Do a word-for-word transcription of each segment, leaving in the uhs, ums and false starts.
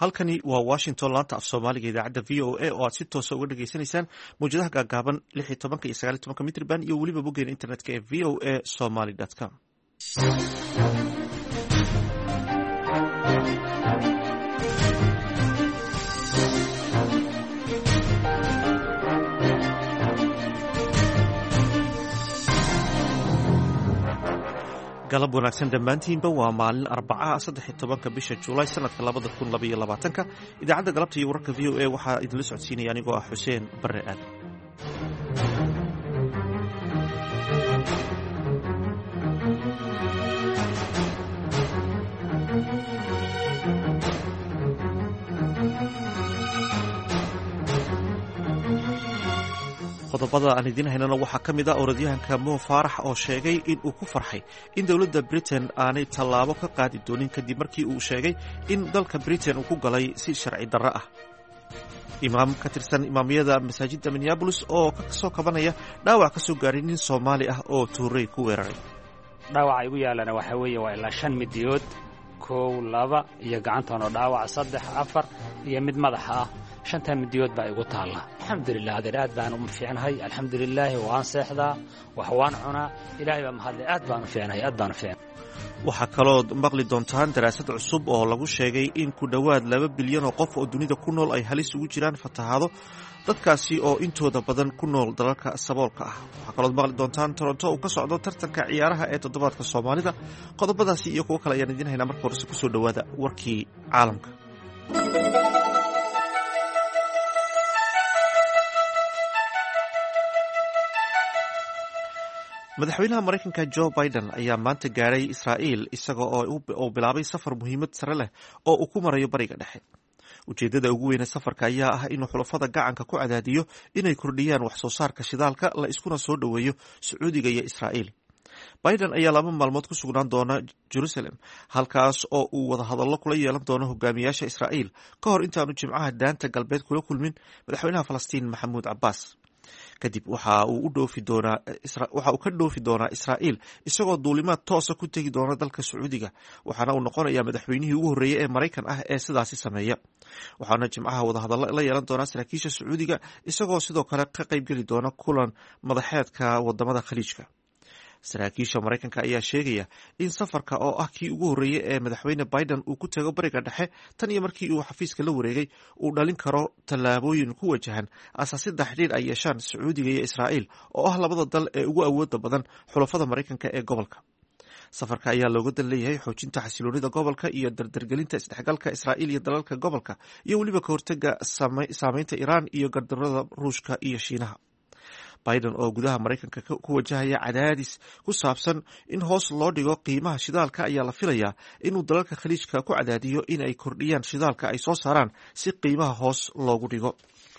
halkani waa washington laanta af soomaaliga idaacadda v o a oo aad si toosa uga dhageysanaysaan mawjadaha gaagaaban lix iyo tobanka iyo sagaal iyo tobanka mitrban iyo weliba boggeena internetka ee v o a somaly com. galab wanaagsan dhammaantiinba waa maalin arbacaha saddex iyo tobanka bisha julaay sanadka labada kun labaiyo labaatanka idaacadda galabta iyo wararka v o a waxaa idinla socodsiinaya anigoo ah xuseen barre aadan. qodobada aan idiin haynana waxaa ka mid ah orodyahanka Mo Farah oo sheegay in uu ku farxay in dowladda Britain aanay tallaabo ka qaadi doonin kadib markii uu sheegay in dalka Britain uu ku galay si sharci darro ah. imaam ka tirsan imaamiyada masaajidda Minneapolis oo ka soo kabanaya dhaawac ka soo gaaray nin Soomaali ah oo tuuray ku weeraray. dhaawaca igu yaalana waxa weeye waa ilaa shan midiyood, kow laba iyo gacantan oo dhaawac saddex afar iyo mid madaxa ah. shanta midiyood baa igu taalla. alxamdulilah adeer aad baan u fiicnahay. alxamdulilaahi waan seexdaa, wax waan cunaa. ilaahay baa mahadlay. aad baan u fiicnahay aad baan u fiicnahay. waxaa kaloo maqli doontaan daraasad cusub oo lagu sheegay in ku dhowaad laba bilyan oo qof oo dunida ku nool ay halis ugu jiraan fatahaado, dadkaasi oo intooda badan ku nool dalalka saboolka ah. waxaa kaloo maqli doontaan Toronto uu ka socdo tartanka ciyaaraha ee toddobaadka Soomaalida. qodobadaasi iyo kuwo kale ayaan idiin haynaa. marka horese kusoo dhowaada warkii caalamka. madaxweynaha Mareykanka Joe Biden ayaa maanta gaaray Israa'iil isaga oo bilaabay safar muhiimad sare leh oo uu ku marayo bariga dhexe. ujeedada ugu weyn ee safarka ayaa ah inuu xulafada gacanka ku cadaadiyo inay kordhiyaan wax soo saarka shidaalka la iskuna soo dhoweeyo Sacuudiga iyo Israa'iil. Biden ayaa laba maalmood ku sugnaan doona Jerusalem, halkaas oo uu wada hadallo kula yeelan doono hogaamiyaasha Israa'iil ka hor intaanu Jimcaha daanta galbeed kula kulmin madaxweynaha Falastiin Maxamuud Cabbaas. kadib waxa uu u dhoofi doonaa waxa uu ka dhoofi doonaa Israa'iil isagoo duulimaad toosa ku tegi doona dalka Sacuudiga, waxaana uu noqonayaa madaxweynihii ugu horreeyay ee Mareykan ah ee sidaasi sameeya. waxaana Jimcaha wada hadallo la yeelan doonaa saraakiisha Sacuudiga isagoo sidoo kale ka qayb geli doona kulan madaxeedka wadamada Khaliijka. saraakiisha Mareykanka ayaa sheegaya in safarka oo ah kii ugu horreeyay ee madaxweyne Biden uu ku tago bariga dhexe tan iyo markii uu xafiiska la wareegay uu dhalin karo tallaabooyin ku wajahan aasaasidda xidhiir ay yeeshaan Sacuudiga iyo Israa'iil oo ah labada dal ee ugu awooda badan xulafada Mareykanka ee gobolka. safarka ayaa looga dan leeyahay xoojinta xasiloonida gobolka iyo dardargelinta isdhexgalka Israa'iil iyo dalalka gobolka iyo weliba ka hortaga saameynta Iiraan iyo gardarrada Ruushka iyo Shiinaha. Biden oo gudaha Mareykanka ku wajahaya cadaadis ku saabsan in hoos loo dhigo qiimaha shidaalka ayaa la filayaa inuu dalalka Khaliijka ku cadaadiyo in ay kordhiyaan shidaalka ay soo saaraan si qiimaha hoos loogu dhigo.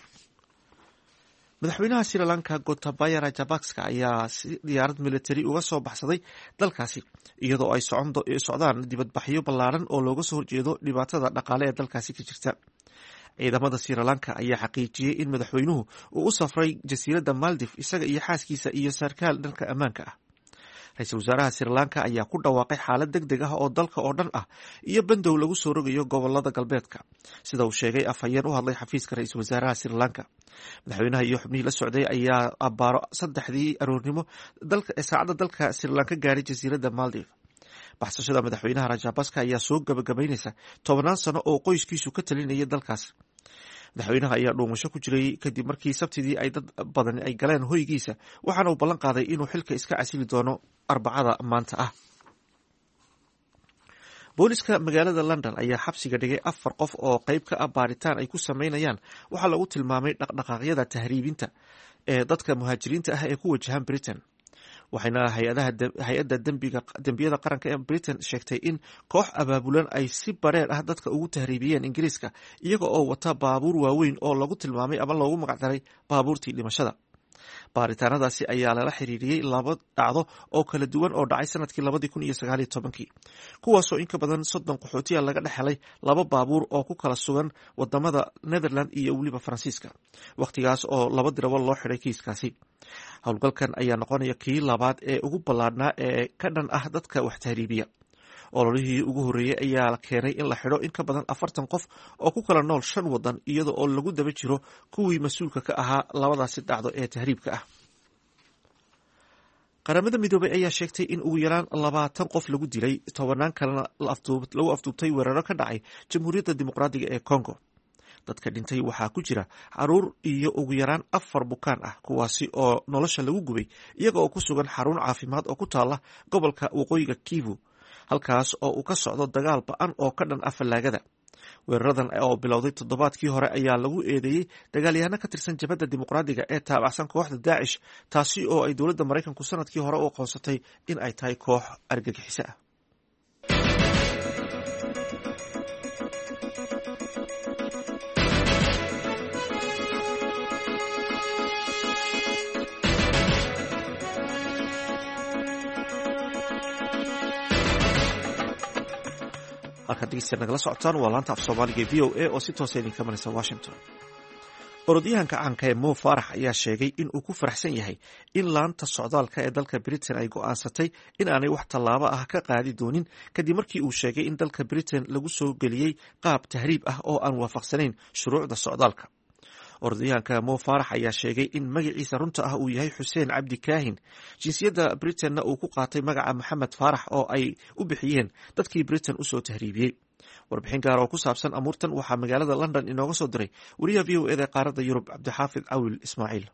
madaxweynaha Sri Lanka Gotabaya Rajapaksa ayaa si diyaarad militari uga soo baxsaday dalkaasi iyadoo ay socdaan dibadbaxyo ballaaran oo looga soo horjeedo dhibaatada dhaqaale ee dalkaasi ka jirta. ciidamada Sri Lanka ayaa xaqiijiyey in madaxweynuhu uu u safray jasiiradda Maldives isaga iyo xaaskiisa iyo sarkaal dhanka ammaanka ah. ra-iisul wasaaraha Sri Lanka ayaa ku dhawaaqay xaalad deg deg ah oo dalka oo dhan ah iyo bandow lagu soo rogayo gobolada galbeedka, sida uu sheegay afhayeen u hadlay xafiiska ra-iisul wasaaraha Sri Lanka. madaxweynaha iyo xubnihii la socday ayaa abbaaro saddexdii aroornimo saacadda dalka Sri Lanka gaaray jasiiradda Maldives. baxsashada madaxweynaha Rajapaksa ayaa soo gabagabaynaysa tobannaan sano oo qoyskiisu ka talinayay dalkaas. madaxweynaha ayaa dhuumasho ku jiray kadib markii sabtidii ay dad badan ay galeen hoygiisa, waxaana uu ballan qaaday inuu xilka iska casili doono arbacada maanta ah. booliska magaalada London ayaa xabsiga dhigay afar qof oo qayb ka ah baaritaan ay ku sameynayaan waxaa lagu tilmaamay dhaqdhaqaaqyada tahriibinta ee dadka muhaajiriinta ah ee ku wajahan Britain. waxayna hay-adda dembiyada qaranka ee Britain sheegtay in koox abaabulan ay si bareer ah dadka ugu tahriibiyeen Ingiriiska iyaga oo wata baabuur waaweyn oo lagu tilmaamay ama loogu magacdaray baabuurtii dhimashada. baaritaanadaasi ayaa lala xiriiriyey laba dhacdo oo kala duwan oo dhacay sanadkii labadii kun iyo sagaal iyo tobankii, kuwaasoo in ka badan soddon qaxootiya laga dhex helay laba baabuur oo ku kala sugan wadamada Netherland iyo weliba Faransiiska, wakhtigaas oo laba dirawal loo xiray kiiskaasi. howlgalkan ayaa noqonaya kii labaad ee ugu ballaadhnaa ee ka dhan ah dadka wax tahriibiya. ololihii ugu horreeyey ayaa keenay in la xidho in ka badan afartan qof oo ku kala nool shan waddan iyada oo lagu daba jiro kuwii mas-uulka ka ahaa labadaasi dhacdo ee tahriibka ah. qaramada midoobay ayaa sheegtay in ugu yaraan labaatan qof lagu dilay tobanaan kalena lagu afduubtay weeraro ka dhacay jamhuuriyadda dimuqraadiga ee congo. dadka dhintay waxaa ku jira caruur iyo ugu yaraan afar bukaan ah kuwaasi oo nolosha lagu gubay iyaga oo ku sugan xarun caafimaad oo ku taala gobolka waqooyiga Kivu, halkaas oo uu ka socdo dagaal ba-an oo ka dhan ah fallaagada. weeraradan oo bilowday toddobaadkii hore ayaa lagu eedeeyey dagaalyahanno ka tirsan jabhadda dimuqraadiga ee taabacsan kooxda daacish, taasi oo ay dowladda maraykanku sanadkii hore u aqoonsatay in ay tahay koox argagixiso ah. halkaad dhegeystayaal nagala socotaan waa laanta af soomaaliga v o a oo si toosa idinka imanaysa Washington. orodyahanka caanka ee Mo Farah ayaa sheegay in uu ku faraxsan yahay in laanta socdaalka ee dalka Britain ay go'aansatay in aanay wax tallaabo ah ka qaadi doonin kadib markii uu sheegay in dalka Britain lagu soo geliyey qaab tahriib ah oo aan waafaqsanayn shuruucda socdaalka. orodyahanka Mo Farah ayaa sheegay in magaciisa runta ah uu yahay Xuseen Cabdi Kaahin, jinsiyadda Britainna uu ku qaatay magaca Maxamed Faarax oo ay u bixiyeen dadkii Britain usoo tahriibiyey. warbixin gaar oo ku saabsan amuurtan waxaa magaalada London inooga soo diray wariyaha v o a da qaaradda Yurub Cabdixaafid Cawil Ismaaciil.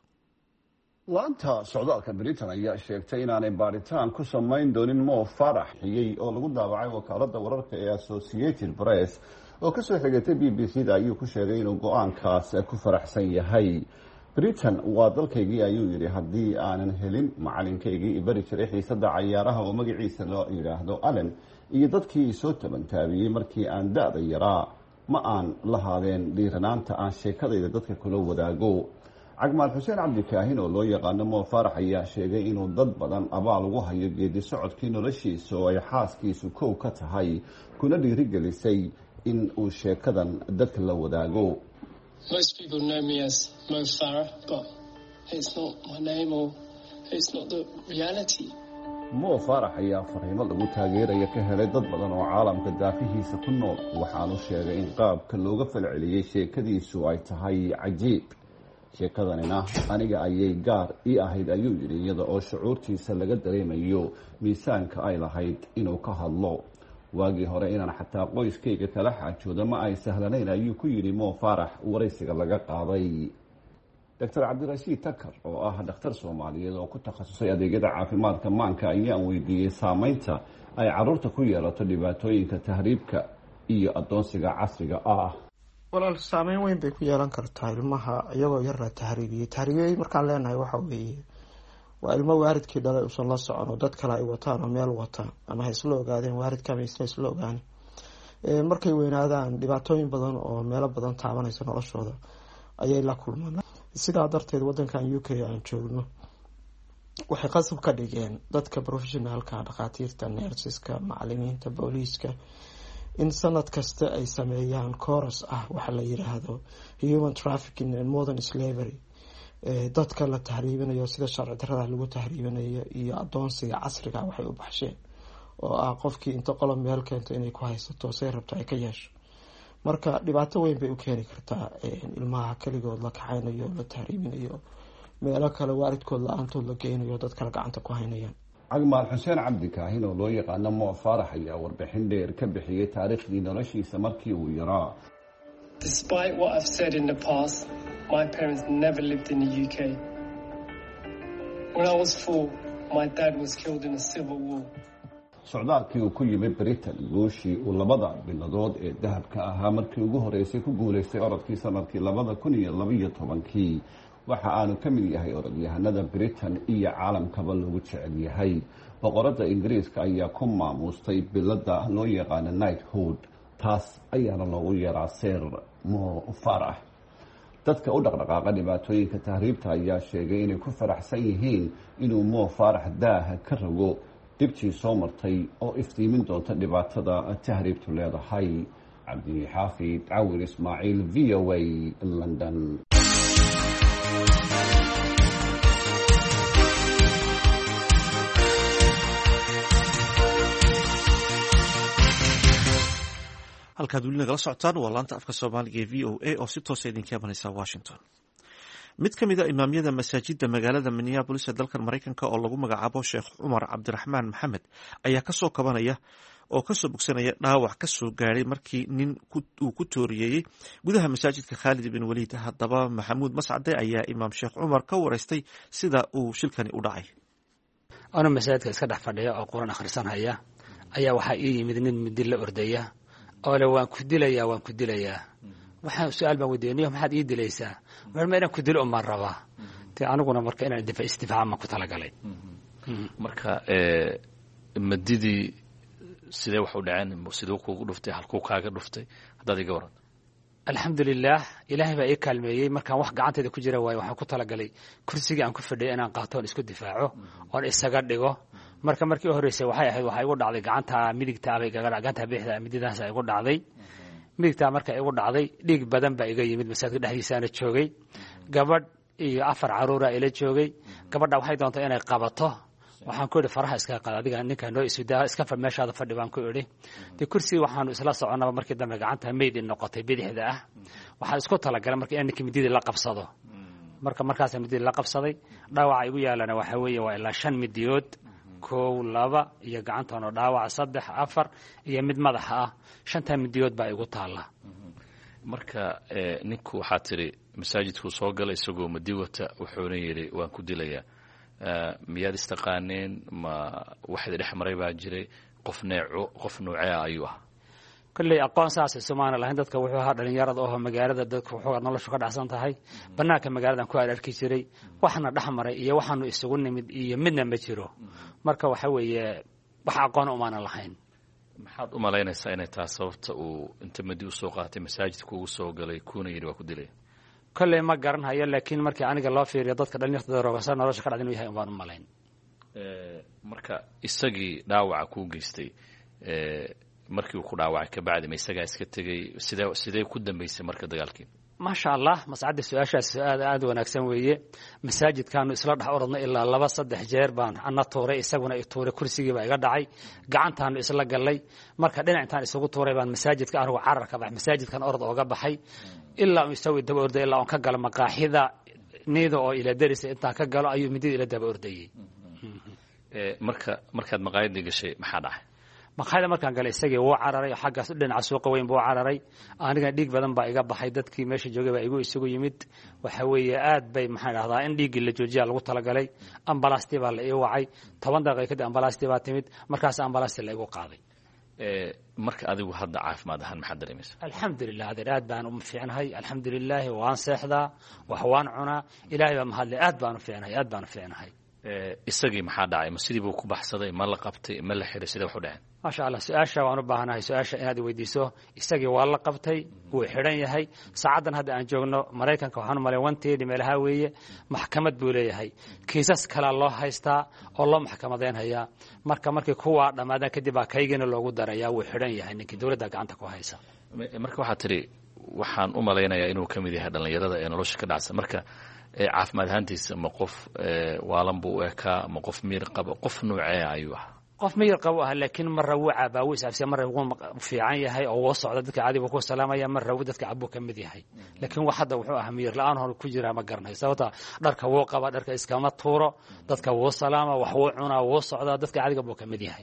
laanta socdaalka Britain ayaa sheegtay inaanay baaritaan ku samayn doonin Mo Farah xigay oo lagu daabacay wakaaladda wararka ee Associated Press oo ka soo xigatay B B C da ayuu ku sheegay inuu go-aankaas ku faraxsan yahay. Britain waa dalkaygii ayuu yidhi, haddii aanan helin macalinkaygii ibari jiray xiisada cayaaraha oo magaciisa loo yidhaahdo Allen iyo dadkii soo tabantaabiyey markii aan da-da yaraa, ma aan lahaadeen dhiiranaanta aan sheekadayda dadka kula wadaago. cagmaal xuseen cabdi kaahin oo loo yaqaano Mo Farah ayaa sheegay inuu dad badan abaal ugu hayo geedi socodkii noloshiisa oo ay xaaskiisu kow ka tahay, kuna dhiirigelisay in uu sheekadan dadka la wadaago. Most people know me as Mo Farah, but it's not my name or it's not the reality. Mo Farah ayaa fariimo lagu taageeraya ka helay dad badan oo caalamka daafihiisa ku nool, waxaanu sheegay in qaabka looga falceliyey sheekadiisu ay tahay cajiib. sheekadanina aniga ayay gaar ii ahayd ayuu yidhi, iyada oo shucuurtiisa laga dareemayo miisaanka ay lahayd inuu ka hadlo. waagii hore inaan xataa qoyskayga kala xaajooda ma ay sahlanayn ayuu ku yidhi Mo Farah waraysiga laga qaaday. doctor cabdirashiid takar oo ah dhakhtar soomaaliyeed oo ku takhasusay adeegyada caafimaadka maanka ayaan weydiiyey saameynta ay caruurta ku yeelato dhibaatooyinka tahriibka iyo adoonsiga casriga ah. walaal saameyn weyn bay ku yeelan kartaa ilmaha iyagoo yar la tahriibiyey. tahriibiyey markaan leenahay waxa weeye waa ilmo waalidkii dhalay usan la socon oo dad kale ay wataan oo meel wataan ama ha isla ogaadeen waalidka ama isla isla ogaan. markay weynaadaan dhibaatooyin badan oo meelo badan taabanaysa noloshooda ayay la kulmaan. sidaa darteed wadankan U K aan joogno waxay qasab ka dhigeen dadka professionalka, dhakhaatiirta, nurseska, macalimiinta, booliiska in sanad kasta ay sameeyaan course ah waxa la yiraahdo human trafficking and modern slavery. dadka la tahriibinayo sida sharci darrada lagu tahriibinayo iyo adoonsiga casriga waxay u baxsheen oo ah qofkii inta qolob meel keento inay ku haysato say rabto ay ka yeesho. marka dhibaato weyn bay u keeni kartaa ilmaha kaligood la kaxaynayo, la tahriibinayo, meelo kale waalidkood la-aantood la geynayo, dad kale gacanta ku haynayaan. cagmaal xuseen cabdi kaahin oo loo yaqaano Mo Farah ayaa warbixin dheer ka bixiyey taariikhdii noloshiisa markii uu yaraa. Despite what I've said in the past, my parents never lived in the U K. When I was four, my dad was killed in a civil war. socdaalkii uu ku yimid Britain, gooshii uu labada biladood ee dahabka ahaa markii ugu horeysay ku guuleystay orodkii sanadkii labada kun iyo labaiyo tobankii, waxa aanu ka mid yahay orodyahanada Britain iyo caalamkaba lagu jecel yahay. boqorada Ingiriiska ayaa ku maamustay bilada loo yaqaano knighthood, taas ayaana loogu yeeraa Sir Mo Farah. dadka u dhaqdhaqaaqa dhibaatooyinka tahriibta ayaa sheegay inay ku faraxsan yihiin inuu Mo Farah daaha ka rago dibtii soo martay oo iftiimin doonta dhibaatada tahriibtu leedahay. Cabdixaafid Cawil Ismaaciil, V O A, London. halkaad weli nagala socotaan waa laanta afka soomaaliga ee v o a oo si toosa idinka imanaysa washington. mid ka mid a imaamyada masaajidda magaalada minneabolis ee dalkan maraykanka oo lagu magacaabo sheekh cumar cabdiraxmaan maxamed ayaa kasoo kabanaya oo kasoo bogsanaya dhaawac kasoo gaadhay markii nin uu ku tooriyeeyey gudaha masaajidka khaalid bin waliid. haddaba maxamuud mascade ayaa imaam sheekh cumar ka wareystay sida uu shilkani u dhacay. anuu masaajidka iska dhex fadhiya oo qur-aan akhrisanhaya ayaa waxaa ii yimid nin midi la ordaya oo le waan ku dilayaa waan ku dilayaa. waxaan su-aal baan weydiiniyo maxaad ii dilaysaa? ma inaan ku dilo umaan rabaa. de aniguna marka inaan isdifaaca ma ku talagalay. marka madidii sidee wax u dhaceen? siduu kuugu dhuftay? halkuu kaaga dhuftay? haddaad iga waran. alxamdulilah ilaahay baa ii kaalmeeyey. markaan wax gacantayda ku jira waayo waxaan ku talagalay kursigii aan ku fadhiyay inaan qaato oon isku difaaco oon isaga dhigo. marka markii u horreysay waxay ahayd waxaa igu dhacday gacanta midigtaabay gacanta bidixda mididaas igu dhacday. midigtaa marka igu dhacday dhiig badan baa iga yimid. masaajidka dhexdiisaana joogay gabadh iyo afar caruura ila joogay. gabadha waxay doontay inay qabato. waxaan ku idhi faraha iskaga qaad adiga ninkaa noo isudaa iska fadh meeshaada fadhi baan ku idhi. dee kursigii waxaanu isla soconnaba markii dambe gacanta meydin noqotay bidixda ah. waxaan isku talagalay marka inaan ninkii mididii la qabsado. marka markaasa mididii la qabsaday. dhaawaca igu yaalana waxaa weeye waa ilaa shan midiyood. kow laba iyo gacantanoo dhaawaca saddex afar iyo mid madaxa ah. shantaa midiyood baa igu taalla. marka ninku waxaa tidhi masaajidkuu soo galay isagoo madi wata wuxuuna yidhi waan ku dilayaa. miyaad istaqaaneen? ma waxda dhex maray baa jiray? qof neeco qof noocea ayuu ahaa? kolley aqoon saasay somaana lahayn. dadka wuxuu ahaa dhalinyarada oo magaalada dadka wuxuu noloshu ka dhacsan tahay. bannaanka magaaladan ku ararki jiray. waxna dhex maray iyo waxaanu isugu nimid iyo midna ma jiro. marka waxa weeye wax aqoon umaana lahayn. maxaad u malaynaysaa inay tahay sababta uu inta madi u soo qaatay masaajidka ugu soo galay kuuna yidhi waa ku dilaya? kolley ma garanhayo laakiin markii aniga loo fiiriyo dadka dhalinyartada roogasa nolosha ka dhacda inuu yahay umaan u malayn. marka isagii dhaawaca kuu geystay markii uu ku dhaawacay kabacdi ma isagaa iska tegey? sidee sidee ku dambaysay marka dagaalkii? maasha allah mascadda su-aashaas aad aad wanaagsan weeye. masaajidkaanu isla dhex orodnay ilaa laba saddex jeer baan ana tuuray isaguna i tuuray. kursigiibaa iga dhacay. gacantaanu isla gallay. marka dhinac intaan isugu tuuray baan masaajidka anigu carar ka baxay. masaajidkan orod ooga baxay ilaa uu isagu daba orday ilaa oon ka galo maqaaxida niida oo ila darisa intaan ka galo ayuu midida ila daba ordayey. marka markaad maqaayadii gashay maxaa dhacay? maqaayada markaan galay isagii wuu cararay. xaggaas dhinaca suuqa weyn buu cararay. aniga dhiig badan baa iga baxay. dadkii meesha joogay baa igu isugu yimid. waxa weeye aad bay maxaan dhahdaa in dhiiggii la joojiyaa lagu talagalay. ambalaastii baa la ii wacay. toban daqiiqa kadib ambalaastii baa timid. markaas ambalaastii la igu qaaday. marka adigu hadda caafimaad ahaan maxaad dareemaysaa? alxamdulilah adeer aad baan u fiicnahay. alxamdulilaahi waan seexdaa wax waan cunaa. ilaahay baa mahadlay. aad baan u fiicnahay aad baan u fiicnahay. isagii maxaa dhacay? ma sidii buu ku baxsaday? ma la qabtay? ma la xiray? sidee wax u dhaceen? maasha allah su-aasha waan u baahanahay. su-aasha inaad weydiiso. isagii waa la qabtay. wuu xidhan yahay. saacaddan hadda aan joogno maraykanka waxaan u malay wanteedi meelaha weeye. maxkamad buu leeyahay. kiisas kalea loo haystaa oo loo maxkamadeynhayaa. marka markii kuwaa dhammaadaan kadib baa kaygiina loogu darayaa. wuu xidhan yahay ninkii dowladda gacanta ku haysa. marka waxaad tidhi waxaan u malaynayaa inuu ka mid yahay dhallinyarada ee nolosha ka dhacsan. marka caafimaad ahaantiisa ma qof waalan buu u ekaa? ma qof miyir qaba? qof noocee ayuu ahaa? qof miyir qabo ah laakiin marra wuu caabaa wuu isaabsiya. marra wuu fiican yahay oo wuu socda dadka caadi buu ku salaamaya. marra wuu dadka cabuu ka mid yahay. laakiin wax hadda wuxuu ahaa miyir la-aan hor ku jiraa ma garanayo. sababta dharka wuu qabaa. dharka iskama tuuro. dadka wuu salaama. wax wuu cunaa. wuu socdaa. dadka caadiga buu ka mid yahay.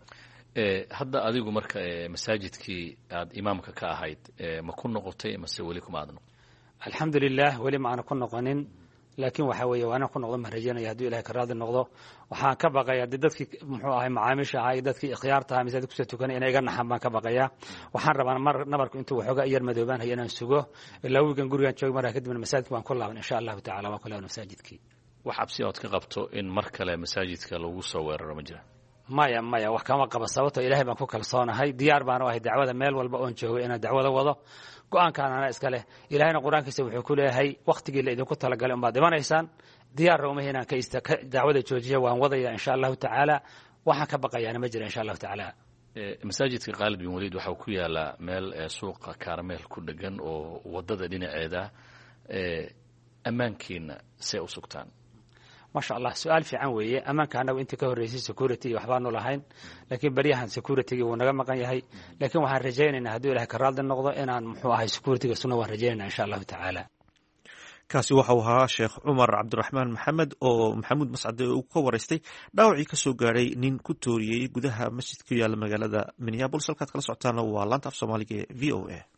hadda adigu marka masaajidkii aad imaamka ka ahayd ma ku noqotay mase weli kuma aad noqon? alxamdulilah weli ma aana ku noqonin. laakiin waxa weeye waa inaan ku noqdo ma rajaynaya hadduu ilahay ka raadi noqdo. waxaan ka baqayaa de dadkii muxuu ahay macaamiisha ahaa iyo dadkii ikhyaarta ahaa masaajid kusoo tukanay inay iga naxan baan ka baqayaa. waxaan rabaa mar nabarku intuu waxoogaa iyar madoobaan haya inaan sugo ilaa wiigan gurigaan jooga markaa kadibna masaajidka waan ku laaban insha allahu tacala. waan ku laaban masaajidkii. wax cabsi ood ka qabto in mar kale masaajidka lagu soo weeraro ma jira? maya maya wax kama qaba. sababtoo ilaahay baan ku kalsoonahay. diyaar baan u ahay dacwada meel walba oon joogo inaan dacwada wado. go-aankaan ana iska leh. ilaahayna qur-aankiisa wuxuu ku leeyahay wakhtigii la idinku talagalay unbaad dhimanaysaan. diyaarra uma inaan ka dacwada joojiya. waan wadaya insha allahu tacaala. waxaan ka baqayaana ma jira insha allahu tacaala. masaajidka khaalid bin waliid waxaa ku yaalaa meel suuqa kaarmeel ku dhegan oo wadada dhinaceeda. ammaankiina see u sugtaan? ما شاء الله سؤال في عن ويه أما كان أنت كهريسي سكورتي وحبانو لهين لكن بريها سكورتي ونجمع قيهاي لكن وحن رجينا إن هدول هكرال النقطة إن محوها سكورتي السنة ورجينا إن شاء الله تعالى. kaasi waxa uu ahaa sheekh cumar cabdiraxmaan maxamed oo maxamuud mascade uu ka waraystay dhaawacii ka soo gaaray nin ku tooriyey gudaha masjid ku yaala magaalada minneapolis halkaad kala socotaana waa laanta af soomaaliga ee v o a.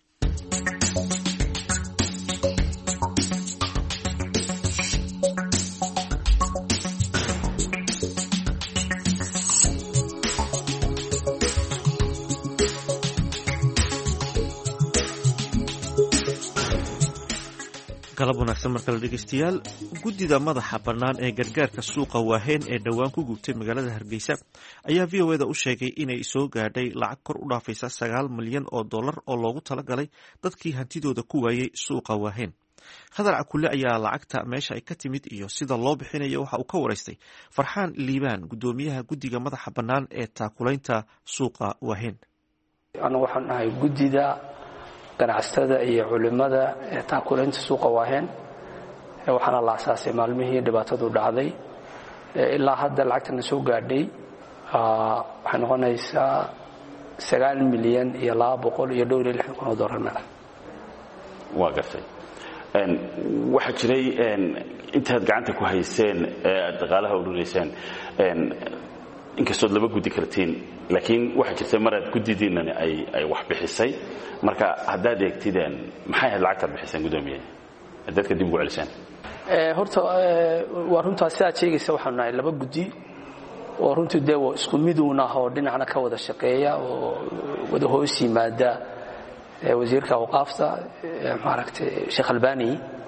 galab wanaagsan markale dhegeystayaal guddida madaxa bannaan ee gargaarka suuqa waaheen ee dhowaan ku gubtay magaalada hargeysa ayaa v o eda u sheegay inay soo gaadhay lacag kor u dhaafaysa sagaal milyan oo dollar oo loogu talagalay dadkii hantidooda ku waayey suuqa waaheen. khadar cakulle ayaa lacagta meesha ay ka timid iyo sida loo bixinayo waxa uu ka waraystay farxaan liibaan guddoomiyaha guddiga madaxa bannaan ee taakulaynta suuqa waaheen. anagu waxaan nahay guddida ganacsatada iyo culimada ee taakulaynta suuqa waaheen waxaana la asaasay maalmihii dhibaatadu dhacday ilaa hadda lacagtana soo gaadhay waxay noqonaysaa sagaal milyan iyo laba boqol iyo dhowr iyo lixdan kun oo dollar. waa gartay waxaa jiray intaad gacanta ku hayseen ee aad dhaqaalaha urureyseen inkastood laba guddi kartiin laakiin waxaa jirtay maraad guddidiinani ay ay wax bixisay marka haddaad eegtideen maxay ahayd lacagtaad bixiseen guddoomiye dadka dib ugu celiseen. horta waa runtaa sidaad sheegaysa waxaanu nahay laba guddi oo runtii dee isku miduuna oo dhinacna ka wada shaqeeya oo wada hoos yimaada wasiirka awqaafta maaragtay sheekh albani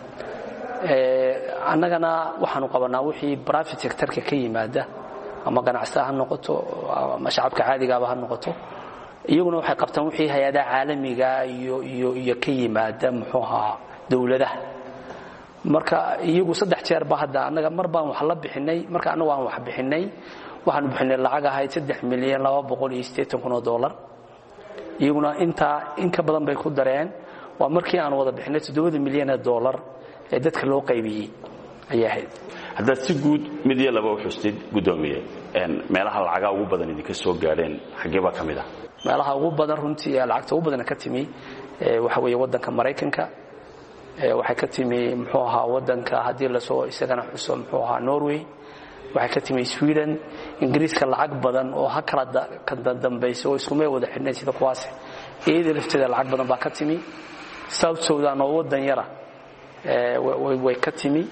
annagana waxaanu qabanaa wixii private sectorka ka yimaada ama ganacsatada ha noqoto ama shacabka caadigaaba ha noqoto iyaguna waxay qabtaan wixii hay-adaha caalamiga iyo iyo iyo ka yimaada muxuu ahaa dawladaha. marka iyagu saddex jeer ba hadda annaga mar baan wax la bixinay marka annagu waan wax bixinay waxaan bixinay lacag ahayd saddex milyan laba boqol iyo siddeetan kun oo dollar. iyaguna intaa in ka badan bay ku dareen waa markii aan wada bixinay toddoba milyan oo dollar ee dadka loo qaybiyey ayay ahayd. haddaad si guud mid iyo laba u xustid guddoomiye meelaha lacagaa ugu badan idinka soo gaadheen xaggee baa ka mid ah? meelaha ugu badan runtii ee lacagta ugu badan ka timi waxa weeye waddanka Mareykanka waxay ka timi muxuu ahaa waddanka haddii la soo isagana xuso muxuu ahaa Norway waxay ka timi Sweden Ingiriiska lacag badan oo ha kala ka dambayso oo isku meel wada xidhnay sida kuwaas eedda lafteeda lacag badan baa ka timi. South Sudan oo waddan yara ee way ka timi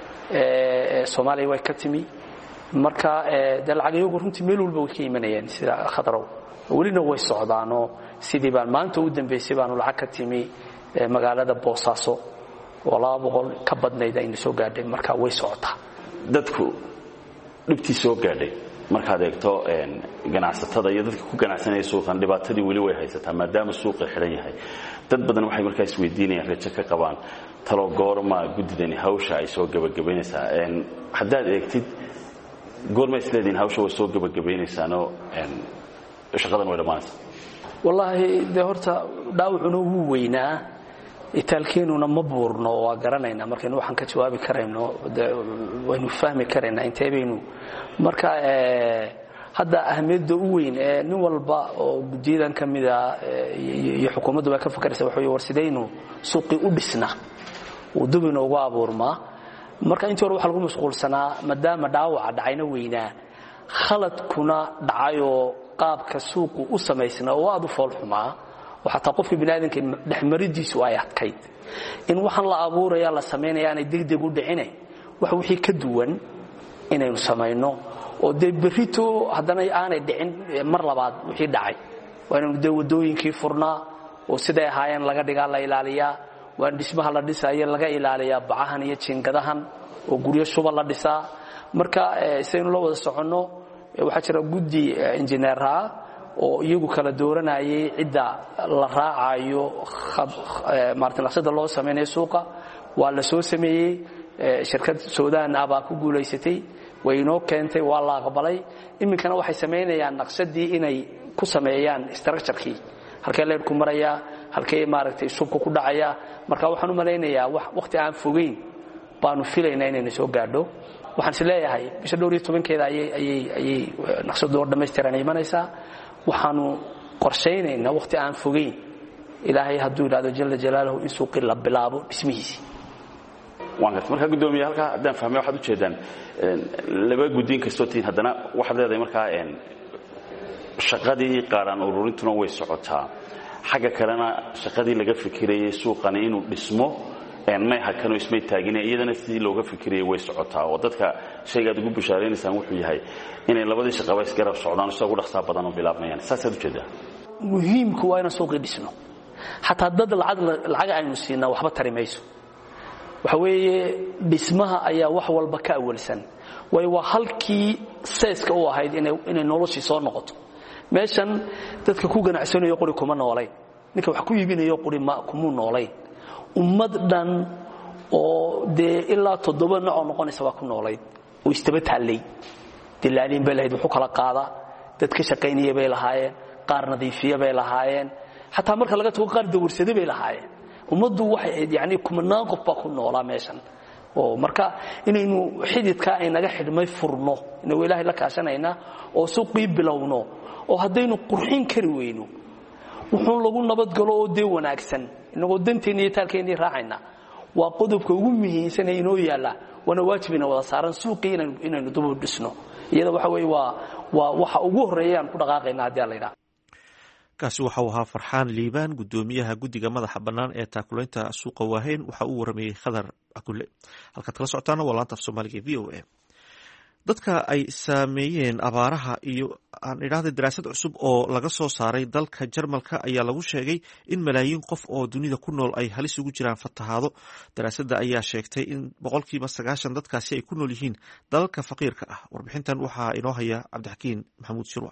Soomaaliya way ka timi marka de lacagayagu runtii meel walba way ka imanayeen sida khadrow welina way socdaanoo sidii baan maanta u dambeysay baanu lacag ka timi magaalada Boosaaso oo laba boqol ka badnayd aynu soo gaadhay marka way socotaa. dadku dhibtii soo gaadhay markaad eegto ganacsatada iyo dadka ku ganacsanaya suuqan dhibaatadii weli way haysataa maadaama suuqa xiran yahay. dad badan waxay markaas weydiinayaan rajo ka qabaan talo goorma guddidani hawsha ay soo gabagabaynaysaa. haddaad eegtid goorma isleediin hawsha way soo gabagabaynaysaanoo shaqadan way dhammaanaysaa? wallaahi dee horta dhaawacuna wuu weynaa itaalkeenuna ma buurno waa garanaynaa markaynu waxaan ka jawaabi karayno waynu fahmi karaynaa intee baynu marka hadda ahmiyadda u weyn ee nin walba oo guddiyadan ka mida iyo xukuumaddu bay ka fakaraysa waxa weeye war sidaynu suuqii u dhisna uu dib inoogu abuurmaa. marka intii hore waxaa lagu mashquulsanaa maadaama dhaawaca dhacayna weynaa khaladkuna dhacayoo qaabka suuqu u samaysnaa oo aad u foolxumaa oo xataa qofka bini'aadanka dhexmaridiisu ay adkayd in waxaan la abuuraya la sameynaya aanay degdeg u dhicine wax wixii ka duwan inaynu samayno oo dee berrito haddana aanay dhicin mar labaad wixii dhacay waa inaynu dee waddooyinkii furnaa oo siday ahaayeen laga dhigaa la ilaaliyaa waa in dhismaha la dhisayo laga ilaaliyaa bacahan iyo jiingadahan oo guryo shuba la dhisaa. marka saynu la wada soconno waxaa jira guddi injineera oo iyagu kala dooranayay cidda la raacayo maartin naqshada loo sameeyo suuqa waa la soo sameeyay shirkad Suudaan ah baa ku guuleysatay way inoo keentay waa la aqbalay iminkana waxay sameynayaan naqshadii inay ku sameeyaan structure-kii halkee leerku maraya halkee maaragtay subku ku dhacaya marka waxaan u maleynayaa wax waqti aan fogeyn baanu filaynaa inaynu soo gaadho waxaan is leeyahay bisha dhowr iyo tobankeeda ayay ayay ayay naqshadu oo dhammaystiran imanaysaa waxaanu qorshaynaynaa waqti aan fogeyn ilaahay hadduu yidhaahdo jalla jalaaluhu in suuqii la bilaabo dhismihiisii waan gartay markaa guddoomiye halkaa haddaan fahmay waxaad ujeedaan laba guddiin kastoo tihiin haddana waxaad leedahay markaa shaqadii qaaraan ururintuna way socotaa xagga kalena shaqadii laga fikirayay suuqani inuu dhismo may hakanoo ismay taagine iyadana sidii looga fikirayay way socotaa oo dadka shaygaad ugu bushaaraynaysaan wuxuu yahay inay labadii shaqaba isgarab socdaan sida ugu dhaqsaa badan oo bilaabmayaan saasaad ujeedaa muhiimku waa inaan suuqii dhisno xataa dad lacag aynu siinaa waxba tari mayso waxa weeye dhismaha ayaa wax walba ka awalsan way waa halkii seeska u ahayd inay noloshii soo noqoto meeshan dadka ku ganacsanayo qori kuma noolayn ninka wax ku iibinayo qori ma kuma noolayn ummad dhan oo dee ilaa toddoba nooc noqonaysa waa ku noolayd oo istaba taallay dilaaliin bay lahayd wuxuu kala qaadaa dad ka shaqaynaya bay lahaayeen qaar nadiifiya bay lahaayeen xataa marka laga tago qaar dawarsada bay lahaayeen ummaddu waxay ahayd yacni kumanaan qof baa ku noolaa meeshan oo marka inaynu xididka ay naga xidhmay furno inuu ilaahay la kaashanaynaa oo suuqii bilowno oo haddaynu qurxin kari weyno wuxuu lagu nabadgalo oo dee wanaagsan inagoo danteena iyo taalkeena raacayna waa qodobka ugu muhiimsan ee inoo yaala wana waajibina wada saaran suuqii inaynu dib u dhisno iyada waxa weey waa waa waxa ugu horeeya aan ku dhaqaaqayna hadii la yiraahdo kaasi waxa uu ahaa Farxaan Liibaan gudoomiyaha guddiga madaxa bannaan ee taakulaynta suuqa Wahayn waxa uu waramayay Khadar Akulle halka kala socotaana waa laanta af Soomaaliga V O A dadka ay saameeyeen abaaraha iyo aan idhaahday daraasad cusub oo laga soo saaray dalka Jarmalka ayaa lagu sheegay in malaayiin qof oo dunida ku nool ay halis ugu jiraan fatahaado daraasadda ayaa sheegtay in boqolkiiba sagaashan dadkaasi ay ku nool yihiin dalalka faqiirka ah warbixintan waxaa inoo haya Cabdixakiin Maxamuud Shirwac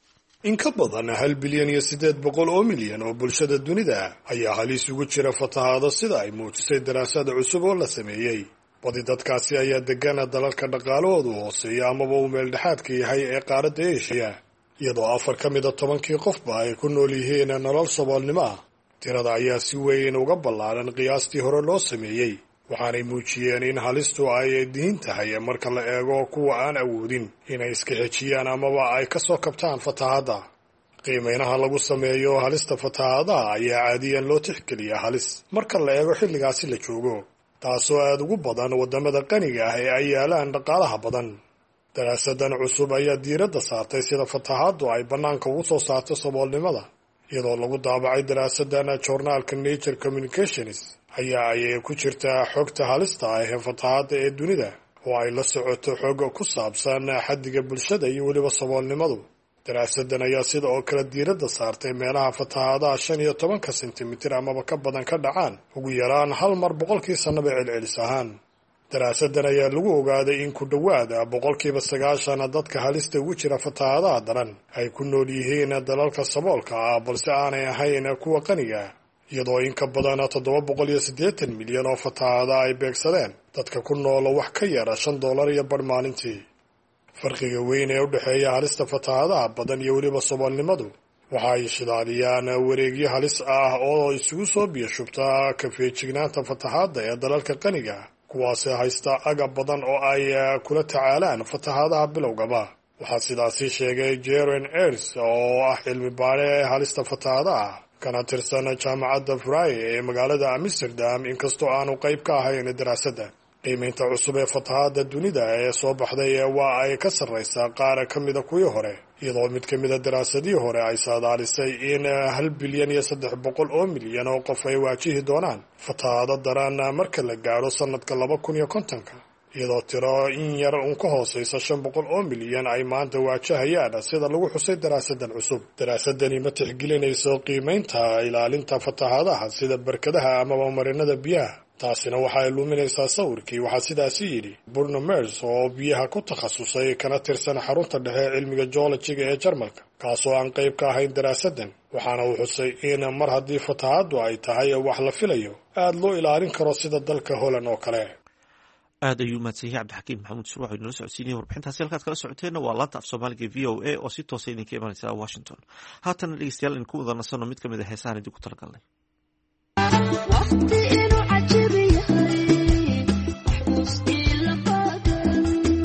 in ka badan hal bilyan iyo siddeed boqol oo milyan oo bulshada dunida ayaa halis ugu jira fatahaado sida ay muujisay daraasad cusub oo la sameeyey badi dadkaasi ayaa degana dalalka dhaqaalahoodu hooseeya amaba uu meeldhexaadka yahay ee qaaradda Aasiya iyadoo afar ka mida tobankii qofba ay ku nool yihiin nolol saboolnimo ah tirada ayaa si weyn uga ballaaran qiyaastii hore loo sameeyey waxaanay muujiyeen in halistu ay diin tahay marka la eego kuwa aan awoodin inay iska xejiyaan amaba ay ka soo kabtaan fatahaadda qiimeynaha lagu sameeyo halista fatahaadaha ayaa caadiyan loo tixgeliyaa halis marka la eego xilligaasi la joogo taasoo aad ugu badan waddamada qaniga ah ee ay yaalaan dhaqaalaha badan daraasadan cusub ayaa diiradda saartay sida fatahaaddu ay bannaanka ugu soo saarto saboolnimada iyadoo lagu daabacay daraasadan joornaalka Nature Communications ayaa ay ku jirtaa xogta halista ah ee fatahaadda ee dunida oo ay la socoto xog ku saabsan xaddiga bulshada iyo weliba saboolnimadu daraasadan ayaa sida oo kale diiradda saartay meelaha fatahaadaha shan iyo tobanka sentimitir amaba ka badan ka dhacaan ugu yaraan hal mar boqolkii sannaba celcelis ahaan daraasadan ayaa lagu ogaaday in ku dhowaada boqolkiiba sagaashan dadka halista ugu jira fatahaadaha daran ay ku nool yihiin dalalka saboolka ah balse aanay ahayn kuwa qaniga iyadoo in ka badan toddoba boqol iyo siddeetan milyan oo fatahaada ay beegsadeen dadka ku nool wax ka yara shan dollar iyo bar maalintii farqiga weyn ee u dhexeeya halista fatahaadaha badan iyo weliba saboolnimadu waxa ay shidaaliyaan wareegyo halis ah oo isugu soo biyo shubtaa ka feejignaanta fatahaadda ee dalalka qaniga kuwaasi haysta agab badan oo ay kula tacaalaan fatahaadaha bilowgaba waxaa sidaasi sheegay Jeren Ers oo ah cilmi baare halista fatahaadaha kana tirsan jaamacadda Vrije ee magaalada Amsterdam inkastoo aanu qayb ka ahayn daraasadda qiimeynta cusub ee fatahaadda dunida ee soo baxday waa ay ka sarreysaa qaar ka mida kuwii hore iyadoo mid ka mida daraasadii hore ay saadaalisay in hal bilyan iyo saddex boqol oo milyan oo qof ay waajihi doonaan fatahaado daran marka la gaadho sanadka laba kun iyo kontonka iyadoo tiro in yar un ka hooseysa shan boqol oo milyan ay maanta waajahayaan sida lagu xusay daraasadan cusub daraasadani ma tixgelinayso qiimeynta ilaalinta fatahaadaha sida barkadaha amaba marinada biyaha taasina waxa ay luminaysaa sawirkii waxaa sidaasi yidhi Bruno Mers oo biyaha ku takhasusay kana tirsan xarunta dhexe cilmiga geologiga ee Jarmalka kaasoo aan qayb ka ahayn daraasadan waxaana uu xusay in mar haddii fatahaaddu ay tahay wax la filayo aad loo ilaalin karo sida dalka Holland oo kale aad ayuu mahadsan yahay Cabdixakiin Maxamuud Shirwac oo inoo socodsiinaya warbixintaasi halkaad kala socoteena waa laanta af Soomaaliga V O A oo si toos ah idinka imanaysa Washington haatan dhegeystayaal in ku wada nasano mid ka mid ah heesahan idinku talagalnay waqti inuu cajiib yahay wax mustiil badan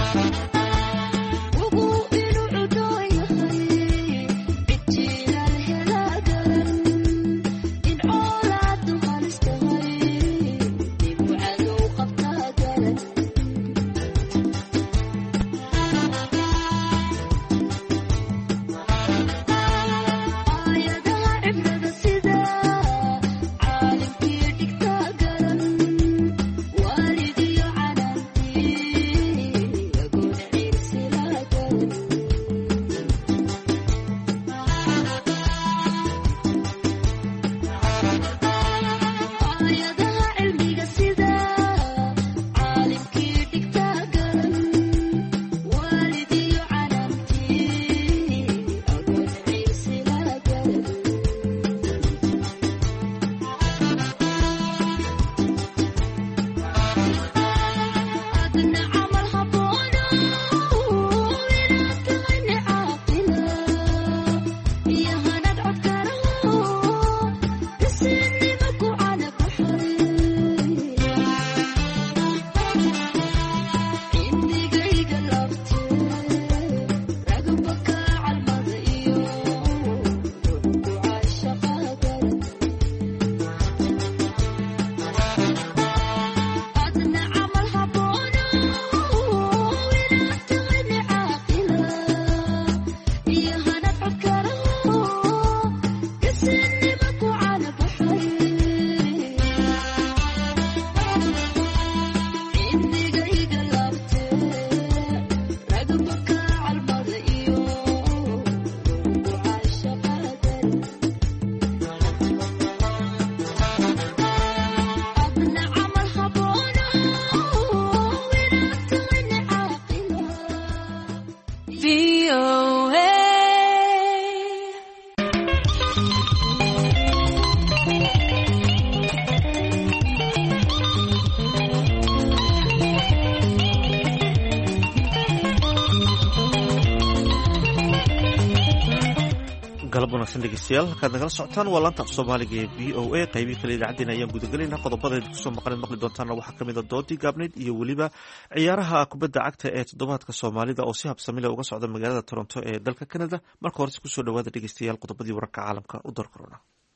galab wanaagsan dhegeystayaal halkaad nagala socotaan waa laanta af soomaaliga ee v o a qaybii kale idaacaddeen ayaan gudagelaynaa qodobadeeda kusoo maqaneed maqli doontaana waxaa ka mid a doodii gaabnayd iyo weliba ciyaaraha kubadda cagta ee toddobaadka soomaalida oo si habsami leh uga socda magaalada toronto ee dalka canada marka horese kusoo dhawaada dhegeystayaal qodobadii wararka caalamka u door korona.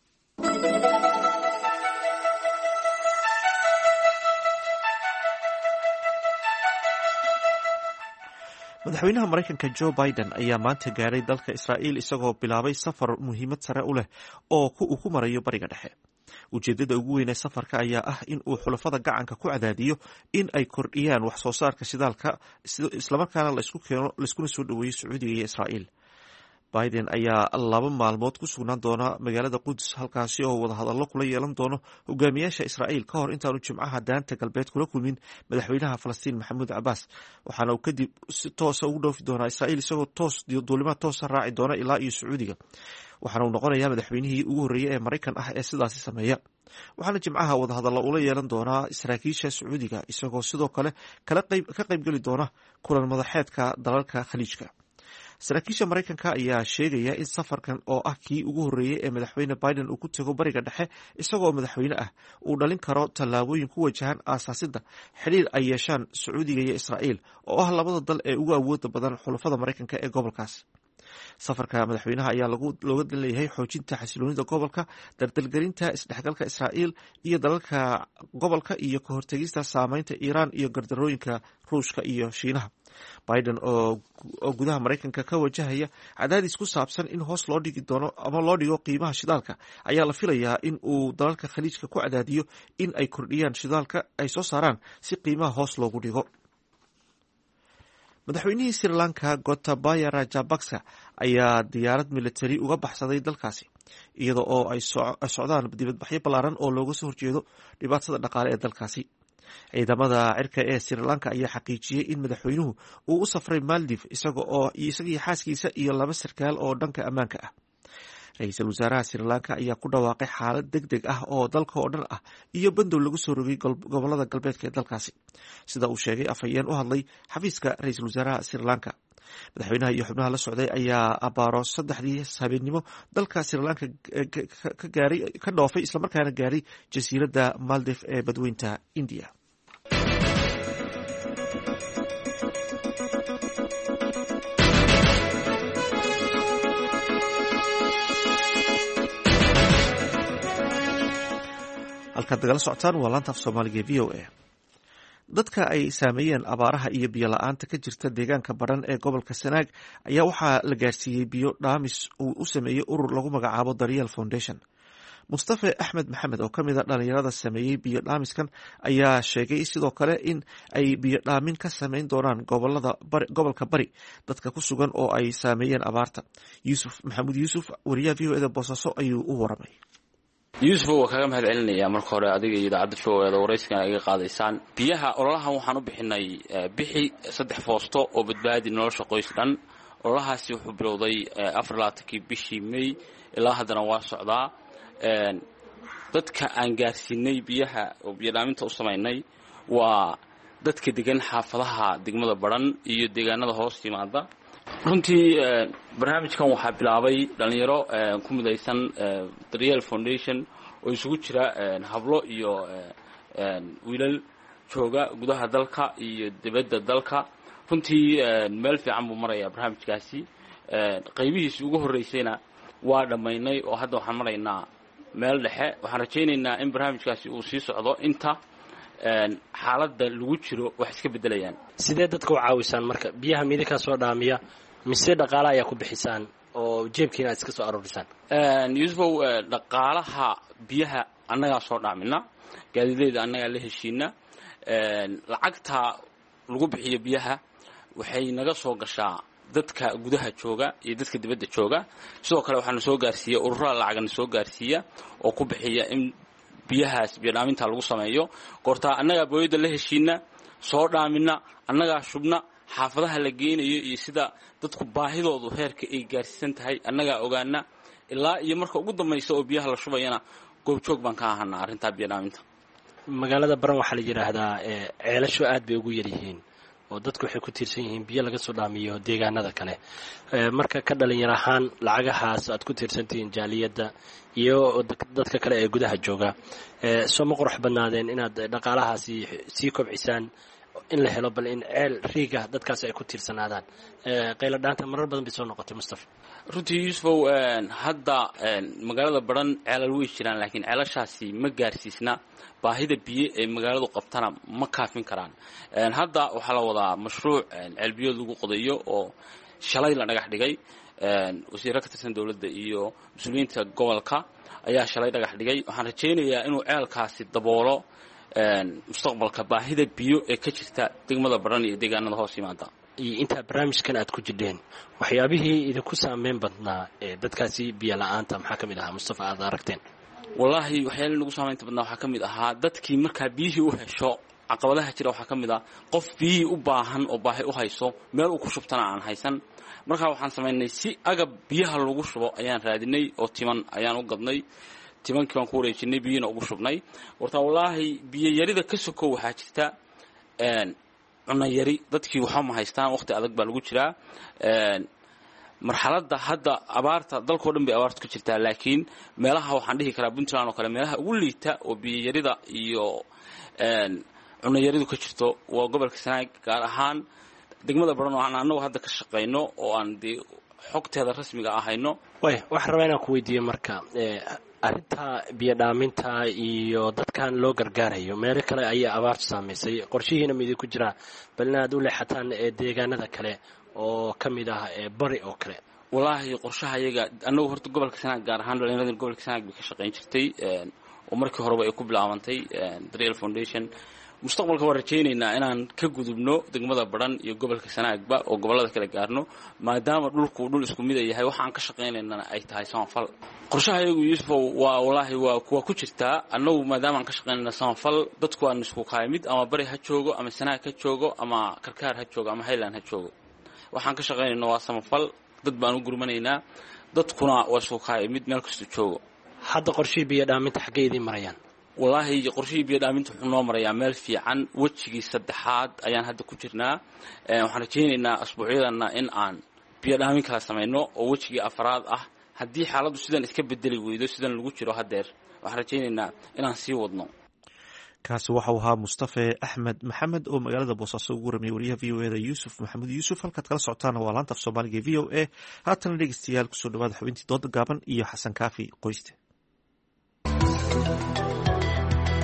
madaxweynaha maraykanka joe biden ayaa maanta gaadhay dalka israa'iil isagoo bilaabay safar muhiimad sare u leh oo uu ku marayo bariga dhexe. ujeedada ugu weyn ee safarka ayaa ah in uu xulafada gacanka ku cadaadiyo in ay kordhiyaan wax soo saarka shidaalka islamarkaana laiskuna soo dhaweeyo sacuudiga iyo israa'iil. biden ayaa laba maalmood ku sugnaan doona magaalada quds halkaasi oo wadahadallo kula yeelan doono hogaamiyaasha israa'iil ka hor intaanu jimcaha daanta galbeed kula kulmin madaxweynaha falastiin maxamuud cabaas, waxaana uu kadib si toosa ugu dhoofi doonaa israa'iil isagoo toos duulimaad toosa raaci doona ilaa iyo sacuudiga, waxaana uu noqonayaa madaxweynihii ugu horreeyey ee maraykan ah ee sidaasi sameeya. waxaana jimcaha wadahadallo ula yeelan doonaa saraakiisha sacuudiga isagoo sidoo kale ka qaybgeli doona kulan madaxeedka dalalka khaliijka. saraakiisha maraykanka ayaa sheegaya in safarkan oo ah kii ugu horreeyey ee madaxweyne biden uu ku tago bariga dhexe isagoo madaxweyne ah uu dhalin karo tallaabooyin ku wajahan aasaasidda xidhiir ay yeeshaan sacuudiga iyo israa'iil oo ah labada dal ee ugu awooda badan xulafada maraykanka ee gobolkaas. safarka madaxweynaha ayaa looga dan leeyahay xoojinta xasiloonida gobolka, dardalgelinta isdhexgalka israa'iil iyo dalalka gobolka iyo ka hortegista saameynta iiraan iyo gardarooyinka ruushka iyo shiinaha. biden oo gudaha maraykanka ka wajahaya cadaadis ku saabsan in hoos loo dhigi doono ama loo dhigo qiimaha shidaalka ayaa la filayaa in uu dalalka khaliijka ku cadaadiyo in ay kordhiyaan shidaalka ay soo saaraan si qiimaha hoos loogu dhigo. madaxweynihii sri lanka gotabaya rajapaksa ayaa diyaarad militari uga baxsaday dalkaasi iyada oo ay socdaan dibadbaxyo ballaaran oo looga soo horjeedo dhibaatada dhaqaale ee dalkaasi. ciidamada cirka ee sri lanka ayaa xaqiijiyey in madaxweynuhu uu u safray maldiv isagoo isagii xaaskiisa iyo laba sarkaal oo dhanka ammaanka ah. ra-iisul wasaaraha sri lanka ayaa ku dhawaaqay xaalad deg deg ah oo dalka oo dhan ah iyo bandow lagu soo rogay gobolada galbeedka ee dalkaasi, sida uu sheegay afhayeen u hadlay xafiiska ra-iisul wasaaraha sri lanka. madaxweynaha iyo xubnaha la socday ayaa abaaro saddexdii habeennimo dalka sri lanka ka dhoofay islamarkaana gaaray jasiiradda maldiv ee badweynta indiya. halkaad dagala socotaan waa laanta af soomaaliga v o a. dadka ay saameeyeen abaaraha iyo biyo la-aanta ka jirta deegaanka baran ee gobolka sanaag ayaa waxaa la gaarsiiyey biyo dhaamis uu u sameeyey urur lagu magacaabo daryeel foundation. mustafe axmed maxamed oo ka mid a dhalinyarada sameeyey biyo dhaamiskan ayaa sheegay sidoo kale in ay biyo dhaamin ka sameyn doonaan gobolka bari dadka ku sugan oo ay saameeyeen abaarta. yuusuf maxamuud yuusuf wariyaha v o eda boosaaso ayuu u waramay. yuusuf waa kaga mahad celinaya marka hore adiga iyo idaacadda v o eda waraysigan iga qaadaysaan. biyaha ololahan waxaan u bixinay bixi saddex foosto oo badbaadi nolosha qoys dhan. ololahaasi wuxuu bilowday afar iyo labaatankii bishii may ilaa haddana waa socdaa. dadka aan gaarsiinay biyaha oo biyodhaaminta u samaynay waa dadka degan xaafadaha degmada baran iyo deegaanada hoos yimaada. runtii barnaamijkan waxaa bilaabay dhalinyaro ku midaysan daryeel foundation oo isugu jira hablo iyo wiilal jooga gudaha dalka iyo dibadda dalka. runtii meel fiican buu marayaa barnaamijkaasi. qaybihiisii ugu horreysayna waa dhammaynay oo hadda waxaan maraynaa meel dhexe. waxaan rajaynaynaa in barnaamijkaasi uu sii socdo inta xaaladda lagu jiro wax iska beddelayaan. sidee dadka u caawisaan marka biyaha midinkaa soo dhaamiya mise dhaqaala ayaa ku bixisaan oo jeebkiina aad iska soo aruurisaan? yuusufow dhaqaalaha biyaha annagaa soo dhaamina, gaadiidleyda annagaa la heshiina. lacagta lagu bixiyo biyaha waxay naga soo gashaa dadka gudaha jooga iyo dadka dibadda jooga. sidoo kale waxaana soo gaarsiiya ururada lacagna soo gaarsiiya oo ku bixiya in biyahaas biyodhaaminta lagu sameeyo. goortaa annagaa booyadda la heshiina, soo dhaamina, annagaa shubna, xaafadaha la geynayo iyo sida dadku baahidoodu heerka ay gaarsiisan tahay annagaa ogaana. ilaa iyo marka ugu dambaysa oo biyaha la shubayana goobjoog baan ka ahanaa arrintaa biyodhaaminta. magaalada baran waxaa la yidhaahdaa ceelasho aad bay ugu yaryihiin oo dadku waxay ku tiirsan yihiin biyo laga soo dhaamiyo deegaanada kale. marka ka dhalinyar ahaan lacagahaas aad ku tiirsantihiin jaaliyadda iyo dadka kale ee gudaha jooga soo ma qurux badnaadeen inaad dhaqaalahaasi sii kobcisaan in la helo bal in ceel riiga dadkaasi ay ku tiirsanaadaan? qaylo dhaanta marar badan bay soo noqotay mustafa. runtii yuusufow hadda magaalada baran ceelal way jiraan, laakiin ceelashaasi ma gaarsiisna baahida biyo ee magaaladu qabtana ma kaafin karaan. hadda waxaa la wadaa mashruuc ceelbiyood lagu qodayo oo shalay la dhagax dhigay. wasiiro ka tirsan dowladda iyo mas-uuliyiinta gobolka ayaa shalay dhagax dhigay. waxaan rajaynayaa inuu ceelkaasi daboolo mustaqbalka baahida biyo ee ka jirta degmada baran iyo deegaanada hoos yimaada. iyo intaa barnaamijkan aad ku jirdheen waxyaabihii idinku saameyn badnaa ee dadkaasi biyo la-aanta maxaa ka mid ahaa mustafa aad aragteen? wallaahi waxyaala nagu saamaynta badnaa waxaa ka mid ahaa dadkii markaa biyihii u hesho caqabadaha jira. waxaa ka mid ah qof biyihii u baahan oo baahi u hayso meel uu ku shubtana aan haysan. markaa waxaan samaynay si agab biyaha lagu shubo ayaan raadinay oo timan ayaan u gadnay. timankii baan ku wareejinay, biyina ugu shubnay. wartaa wallaahi biyo yarida ka sokow waxaa jirta cunno yari. dadkii waxba ma haystaan, waqti adag baa lagu jiraa. marxaladda hadda abaarta dalkao dhan bay abaartu ka jirtaa, laakiin meelaha waxaan dhihi karaa puntland oo kale meelaha ugu liita oo biyo yarida iyo cunno yaridu ka jirto waa gobolka sanaag, gaar ahaan degmada baran oo aan annagu hadda ka shaqayno oo aan dee xogteeda rasmiga ahayno. way waxaan rabaa inaan ku weydiiyo marka arrinta biyo dhaaminta iyo dadkan loo gargaarayo meelo kale ayaa abaartu saamaysay. qorshihiina ma idinku jiraa bal inaad u leexataan deegaanada kale oo ka mid ah bari oo kale? wallaahi qorshaha iyaga annagu horta gobolka sanaag gaar ahaan dhalinyarada gobolka sanaag bay ka shaqayn jirtay oo markii horeba ay ku bilaabantay daryeel foundation. mustaqbalka waan rajaynaynaa inaan ka gudubno degmada baran iyo gobolka sanaagba oo gobollada kala gaarno, maadaama dhulku dhul isku mid yahay. waxaan ka shaqaynaynana ay tahay samafal. qorshaha iyagu yuusufow waa wallaahi waa kuwa ku jirtaa. annagu maadaama aan ka shaqaynayna samafal, dadku aan isku kaamid ama bari ha joogo ama sanaag ha joogo ama karkaar ha joogo ama highland ha joogo. waxaan ka shaqaynayna waa samafal. dad baan u gurmanaynaa, dadkuna waa isku kaamid meel kasta joogo. hadda qorshihii biyo dhaaminta xaggee idiin marayaan? wallaahi qorshihii biyo dhaaminta wuxuu noo marayaa meel fiican. wejigii saddexaad ayaan hadda ku jirnaa. waxaan rajaynaynaa asbuucyadana in aan biyo dhaamin kala samayno oo wejigii afraad ah. haddii xaaladdu sidan iska bedeli weydo sidan lagu jiro haddeer, waxaan rajaynaynaa inaan sii wadno. kaasi waxau ahaa mustafe axmed maxamed oo magaalada boosaaso ugu warramiyay wariyaha v o eda yuusuf maxamuud yuusuf. halkaad kala socotaana waa laanta af soomaaliga v o a. haatana dhegeystayaal kusoo dhawaada xubintii dooda gaaban iyo xasan kaafi qoyste.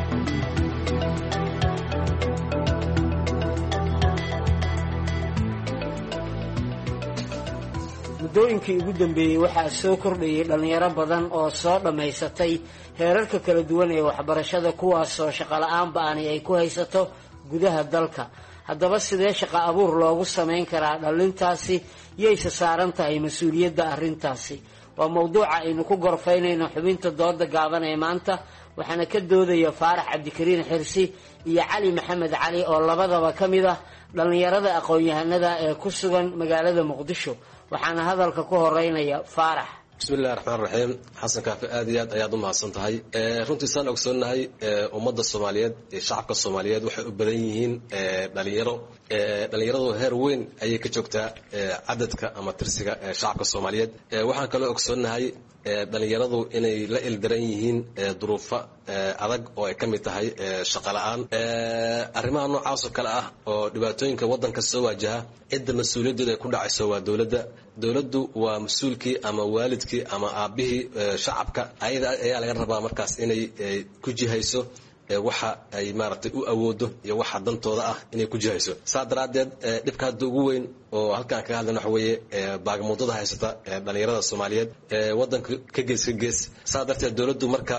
muddooyinkii ugu dambeeyey waxaa soo kordhayay dhallinyaro badan oo soo dhammaysatay heerarka kala duwan ee waxbarashada kuwaasoo shaqola'aan ba'ani ay ku haysato gudaha dalka haddaba sidee shaqo abuur loogu samayn karaa dhallintaasi yayse saaran tahay mas-uuliyadda arrintaasi waa mawduuca aynu ku gorfaynayno xubinta dooda gaaban ee maanta waxaana ka doodaya faarax cabdikariin xirsi iyo cali maxamed cali oo labadaba ka mid ah dhallinyarada aqoon-yahanada ee ku sugan magaalada muqdisho waxaana hadalka ku horeynaya faarax bismillahi raxmaan raxiim xasan kaafi aad iyo aad ayaad u mahadsan tahay runtii saan ogsoonnahay ummadda soomaaliyeed iyo shacabka soomaaliyeed waxay u badan yihiin dhalinyaro dhalinyaradu heer weyn ayay ka joogtaa cadadka ama tirsiga shacabka soomaaliyeed waxaan kaloo ogsoonnahay dhalinyaradu inay la ildaran yihiin duruufo adag oo ay ka mid tahay shaqo la'aan arrimaha noocaasoo kale ah oo dhibaatooyinka waddanka soo waajaha cidda mas-uuliyaddeeda ay ku dhacayso waa dowladda dowladdu waa mas-uulkii ama waalidkii ama aabbihii shacabka ayada ayaa laga rabaa markaas inay ku jihayso waxa ay maaragtay u awoodo iyo waxa dantooda ah inay ku jihayso saa daraaddeed dhibka hadda ugu weyn oo halkaan kaga hadlayna waxa weeye baagamuudada haysata dhalinyarada soomaaliyeed waddanka ka gees ka gees saa darteed dowladdu marka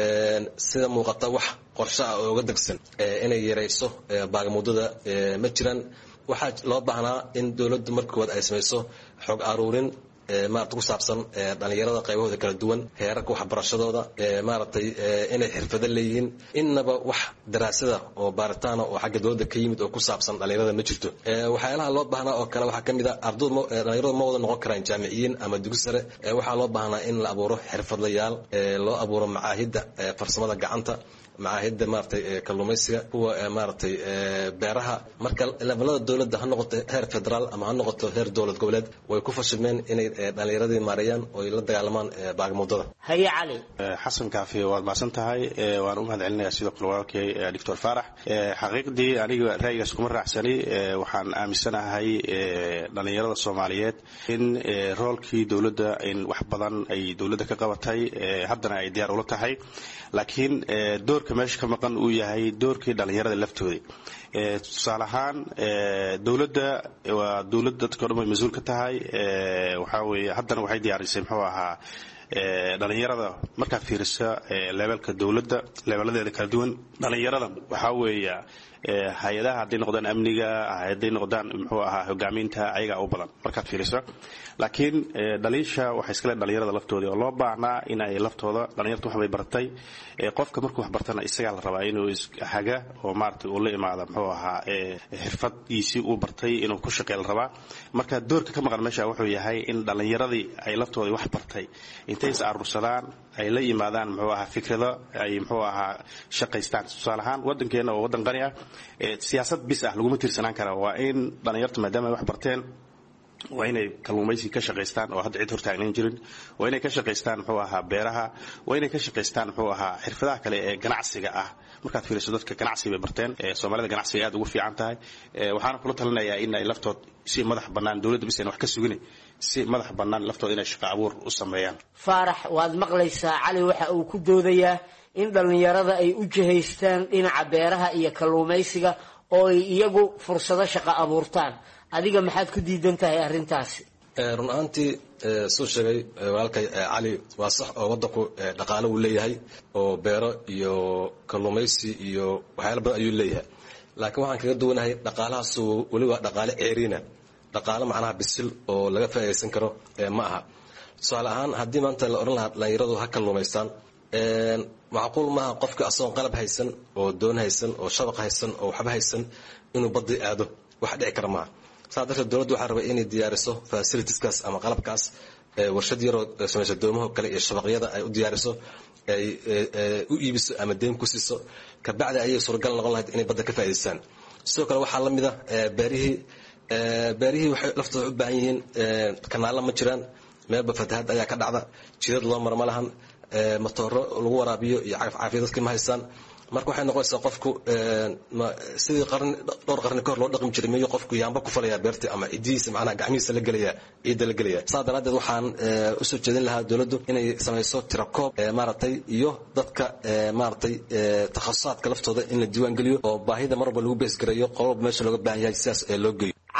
sida muuqata wax qorshe ah oo uga degsan inay yarayso baagamuudada ma jiraan waxaa loo baahnaa in dowladdu markood ay samayso xog aruurin maarata ku saabsan dhalinyarada qaybahooda kala duwan heerarka waxbarashadooda maaragtay inay xirfado leeyihiin innaba wax daraasada oo baaritaana oo xagga dowladda ka yimid oo ku saabsan dhalinyarada ma jirto waxyaalaha loo baahnaa oo kale waxaa ka mid a ardaydu dhalinyaradu ma wada noqon karaan jaamiciyiin ama dugsi sare waxaa loo baahnaa in la abuuro xirfadlayaal loo abuuro macaahidda farsamada gacanta macaahidda maaragtay kalluumaysiga kuwa maaragtay beeraha marka levelada dowladda ha noqoto heer federaal ama ha noqoto heer dowlad goboleed way ku fashilmeen inay dhalinyaradii maareeyaan oo ay la dagaalamaan baagamuudada haye cali xasan kaafi waad mahadsan tahay waan u mahad celinayaa sidoo kale walaalkay doctor faarax xaqiiqdii aniga ra'yigaas kuma raacsani waxaan aaminsanahay dhalinyarada soomaaliyeed in roolkii dowladda in wax badan ay dowladda ka qabatay haddana ay diyaar ula tahay laakiin doorka meesha ka maqan uu yahay doorkii dhalinyarada laftoodii tusaale ahaan dowladda waa dowlad dadka o dhan way mas-uul ka tahay waxaa weeye haddana waxay diyaarisay muxuu ahaa dhalinyarada markaad fiirisa leebelka dowladda leebeladeeda kala duwan dhalinyarada waxaa weeya hay-adaha hadday noqdaan amniga hadday noqdaan muxuu ahaa hogaaminta ayagaa u badan markaad fiiriso laakiin dhaliisha waxay iskale dhalinyarada laftoodii oo loo baahnaa in ay laftooda dhalinyarta waxbay bartay qofka markuu wax bartana isagaa la rabaa inuu haga oo maaragtay uu la imaada muxuu ahaa xirfadiisii uu bartay inuu ku shaqeey la rabaa marka doorka ka maqan meesha wuxuu yahay in dhalinyaradii ay laftoodii wax bartay intay is aruursadaan ay la yimaadaan muxuu ahaa fikrado ay muxuu ahaa shaqaystaan tusaale ahaan waddankeena oo waddan qani ah siyaasad bis ah laguma tiirsanaan kara waa in dhalinyarta maadaama ay wax barteen waa inay kalluumaysi ka shaqaystaan oo hadda cid hortaagnan jirin waa inay ka shaqaystaan muxuu ahaa beeraha waa inay ka shaqaystaan muxuu ahaa xirfadaha kale ee ganacsiga ah markaad fiiriso dadka ganacsi bay barteen soomaalida ganacsiga aad ugu fiican tahay waxaana kula talinayaa in ay laftood si madax bannaan dowladda bis ayna wax ka sugin si madax bannaan laftooda inay shaqo abuur u sameeyaan faarax waad maqlaysaa cali waxa uu ku doodayaa in dhalinyarada ay u jihaystaan dhinaca beeraha iyo kalluumaysiga oo ay iyagu fursado shaqo abuurtaan adiga maxaad ku diidan tahay arrintaasi run ahaantii suu sheegay walaalkay cali waa sax oo waddanku dhaqaale uu leeyahay oo beero iyo kalluumaysi iyo waxyaala badan ayuu leeyahay laakiin waxaan kaga duwanahay dhaqaalahaasu weli waa dhaqaale ceeriina dhaqaale macnaha bisil oo laga faa'iidaysan karo ma aha tusaale ahaan haddii maanta la odhan lahaa dhalinyaradu ha kalluumaystaan macquul maaha qofka asagoon qalab haysan oo doon haysan oo shabaq haysan oo waxba haysan inuu baddi aado wax dhici kara maaha saa darteed dowladdu waxaa rabay inay diyaariso fasilitieskaas ama qalabkaas warshad yaroo samaysa doomaho kale iyo shabaqyada ay u diyaariso ay u iibiso ama deyn ku siiso kabacdi ayay suuragal noqon lahayd inay badda ka faa'idaystaan sidoo kale waxaa la mida beerihii beerihii waxay laftooda u baahan yihiin kanaalla ma jiraan meelba fatahaad ayaa ka dhacda jidad loo mara ma lahan matooro lagu waraabiyo iyo cagaf caafiya dadkii ma haystaan marka waxay noqonaysaa qofku sidii qarni dhowr qarni ka hor loo dhaqmi jiray miyuu qofku yaamba ku falayaa beertii ama cidihiisa macnaha gacmihiisa la gelaya ciidda la gelaya saa daraaddeed waxaan usoo jeedin lahaa dowladdu inay samayso tirakoob maaragtay iyo dadka maaragtay takhasusaadka laftooda in la diiwaan geliyo oo baahida mar walba lagu beesgareeyo qololba meesha looga baahan yahay sidaas loo geeyo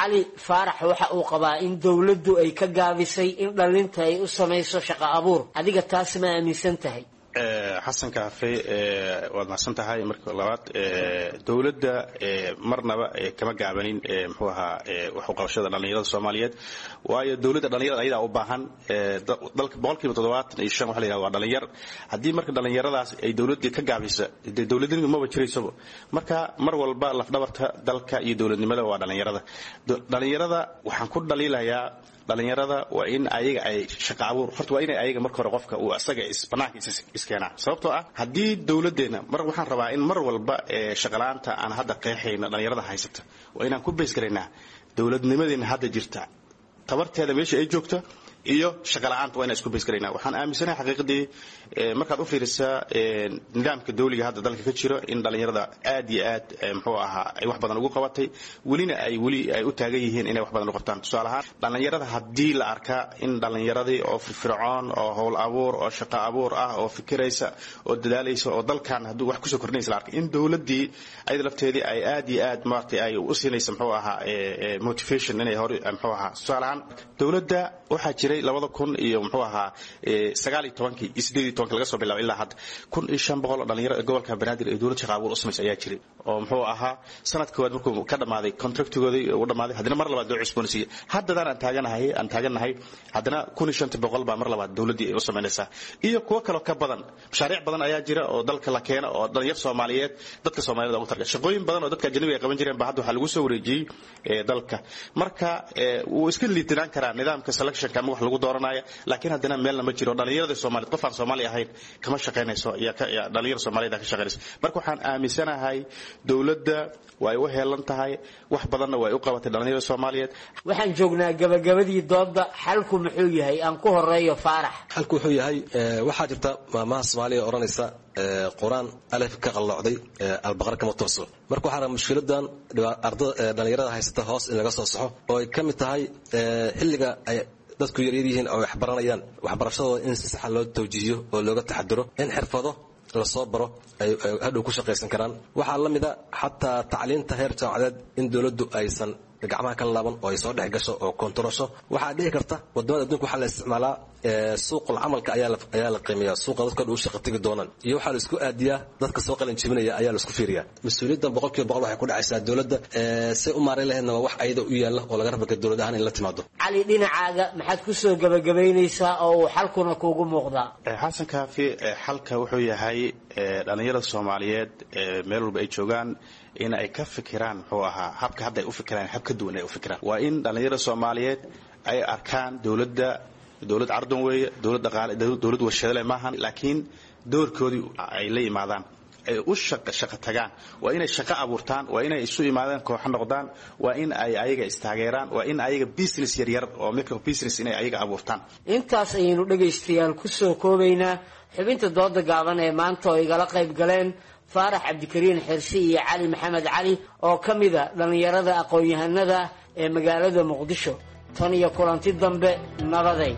cali faarax waxa uu qabaa in dowladdu ay ka gaabisay in dhalinta ay u samayso shaqo abuur adiga taas ma aaminsan tahay xasan kaafe waad mahadsan tahay marka labaad dowladda marnaba kama gaabanin muxuu ahaa wax u qabashada dhalinyarada Soomaaliyeed waayo dowladda dhalinyarada ayada u baahan dalka boqolkiiba toddobaatan iyo shan waxa la yiraahdaa waa dhalinyar hadii marka dhalinyaradaas ay dowladda ka gaabisa dowladnimadu ma wajirayso marka mar walba laf dhabarta dalka iyo dowladnimada waa dhalinyarada dhalinyarada waxaan ku dhaliilayaa dhalinyarada waa in ayaga ay shaqo abuur horta waa in ayaga marka hore qofka uu asaga isbanaanka iskeenaa sababtoo ah hadii dowladeena mar waxaan rabaa in mar walba shaqo la'aanta aan hadda qeexayna dhalinyarada haysata waa inaan ku bees gareynaa dowladnimadeena hadda jirta tabarteeda meesha ay joogto iyo shaqo la'aanta waa inaan isku bees gareynaa waxaan aaminsanahay xaqiiqdii markaad u fiirisaa nidaamka dawliga hadda dalka ka jiro in dhalinyarada aad iyo aad muxuu ahaa ay wax badan ugu qabatay welina ay weli ay u taagan yihiin inay wax badan u qabtaan tusaale ahaan dhalinyarada haddii la arkaa in dhalinyaradii oo firfircoon oo howl abuur oo shaqo abuur ah oo fikiraysa oo dadaalaysa oo dalkan hadduu wax kusoo kordhinaysa la arkay in dowladdii ayada lafteedii ay aad iyo aad maaragtay ay u siinaysa muxuu ahaa motivation inay hore muxuu ahaa tusaale ahaan dowladda waxaa jiray labada kun iyo muxuu ahaa sagaal iyo tobankii iyo sideed iyo tobankii laga soo bilaabo ilaa hadda kun iyo shan boqol oo dhalinyaro gobolka Banaadir ee dowladda shaqo abuur u samaysay ayaa jiray oo muxuu ahaa sanadkooda markuu ka dhamaaday contractigoodii uu dhamaaday hadana mar labaad loo cusboonsiiyay haddana aan taaganahay aan taaganahay hadana kun iyo shan boqol baa mar labaad dowladii u samaynaysaa iyo kuwa kale ka badan mashaariic badan ayaa jira oo dalka la keeno oo dhalinyar Soomaaliyeed dadka Soomaaliyeed ugu targa shaqooyin badan oo dadka ajnabiga ay qaban jireen baa hadda waxa lagu soo wareejiyay ee dalka marka uu iska liitinaan karaa nidaamka selection kama wax lagu dooranayo laakiin hadana meel lama jiro dhalinyarada Soomaaliyeed qof aan Soomaali ahayn kama shaqeynayso iyo dhalinyarada Soomaaliyeed ka shaqeynayso marka waxaan aaminsanahay dowladda way u heelan tahay wax badanna way u qabatay dhalinyarada Soomaaliyeed waxaan joognaa gabagabadii doodda xalku muxuu yahay aan ku horeeyo Faarax xalku wuxuu yahay waxa jirta maamaha Soomaaliya oranaysa quraan alif ka qalloocday albaqara kama tooso marka waxa mushkiladan ardada dhalinyarada haysata hoos in laga soo saxo oo ay kamid tahay xilliga ay dadku yar yihiin oo wax baranayaan waxbarashadooda in si sax loo tawjiihiyo oo looga taxadiro in xirfado la soo baro ay hadhow ku shaqeysan karaan waxa la mid ah xataa tacliinta heer jaamacadeed in dawladdu aysan gacmaha kala laaban oo ay soo dhex gasho oo kontarasho waxa dhici karta wadamada adduunka waxa la isticmaalaa suuqa amalka ayaa la ayaa la qiimeeyaa suuqa dadka u shaqo tagi doonaan iyo waxa la isku aadiyaa dadka soo qalin jibinaya ayaa la isku fiiriyaa mas'uuliyaddan boqolkiiba boqol waxay ku dhacaysaa dowladda si u maareyn lahaydna waa wax ayada u yaala oo laga rabaa dowladda ahaan in la timaado cali dhinacaaga maxaad ku soo gabagabaynaysaa oo uu xalkuna kuugu muuqdaa xasan kaafi xalka wuxuu yahay dhalinyarada Soomaaliyeed meel walba ay joogaan in ay ka fikiraan muxuu ahaa habka hadda ay u fikiraan habka duwan ay u fikiraan waa in dhalinyarada Soomaaliyeed ay arkaan dowladda dowlad ardan weeye dowlad dhaqaale dowlad warshado maahan laakiin doorkoodii ay la yimaadaan ay u shaqo shaqo tagaan waa inay shaqo abuurtaan waa inay isu imaadaan koox noqdaan waa in ay ayaga istaageeraan waa in ayaga business yar yar oo micro business inay ayaga abuurtaan intaas ayaynu dhagaystayaal ku soo koobaynaa xubinta dooda gaaban ee maanta oo igala qayb galeen Faarax Cabdikariin Xirsi iyo Cali Maxamed Cali oo kamida dhalinyarada aqoon-yahanada ee magaalada Muqdisho tan iyo kulanti dambe nabaday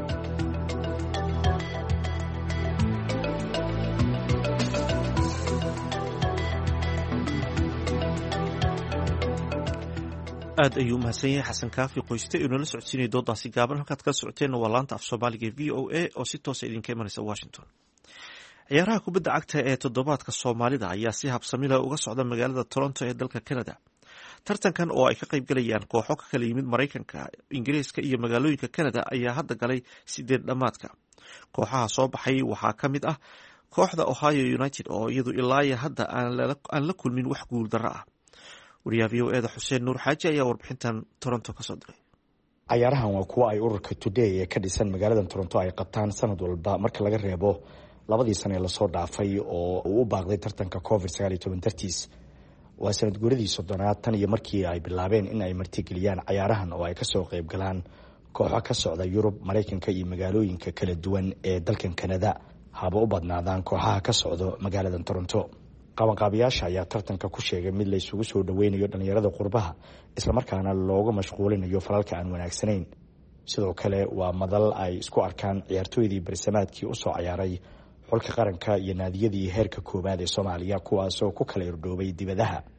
aad ayuu mahadsan yahay xasan kaafi qoyste inuu la socodsiinay doodaasi gaaban halkaad ka socoteen waa laanta af Soomaaliga v O A oo si toos ah idinka imanaysa Washington ciyaaraha kubadda cagta ee toddobaadka Soomaalida ayaa si habsami leh uga socda magaalada Toronto ee dalka Canada tartankan oo ay ka qayb galayaan kooxo ka kala yimid Mareykanka Ingiriiska iyo magaalooyinka Canada ayaa hadda galay sideed dhamaadka kooxaha soo baxay waxaa ka mid ah kooxda Ohio United oo iyadu ilaa hadda aan la kulmin wax guul darro ah wariyaha v O A da Xuseen Nuur Xaaji ayaa warbixintan Toronto ka soo diray ciyaarahan waa kuwa ay ururka Today ee ka dhisan magaalada Toronto ay qabtaan sanad walba marka laga reebo labadii sano ee la soo dhaafay oo uu u baaqday tartanka covid sagaal iyo toban dartiis waa sanad guuradii soddonaad tan iyo markii ay bilaabeen in ay martigeliyaan ciyaarahan oo ay ka soo qayb galaan kooxo ka socda Yurub Mareykanka iyo magaalooyinka kala duwan ee dalkan Canada haba u badnaadaan kooxaha ka socda magaalada Toronto qabanqaabiyaasha ayaa tartanka ku sheegay mid la isugu soo dhaweynayo dhalinyarada qurbaha isla markaana looga mashquulinayo falalka aan wanaagsanayn sidoo kale waa madal ay isku arkaan ciyaartooydii barsamaadkii u soo ciyaaray xulka qaranka iyo naadiyadii heerka koowaad ee Soomaaliya kuwaas oo ku kala irdhoobay dibadaha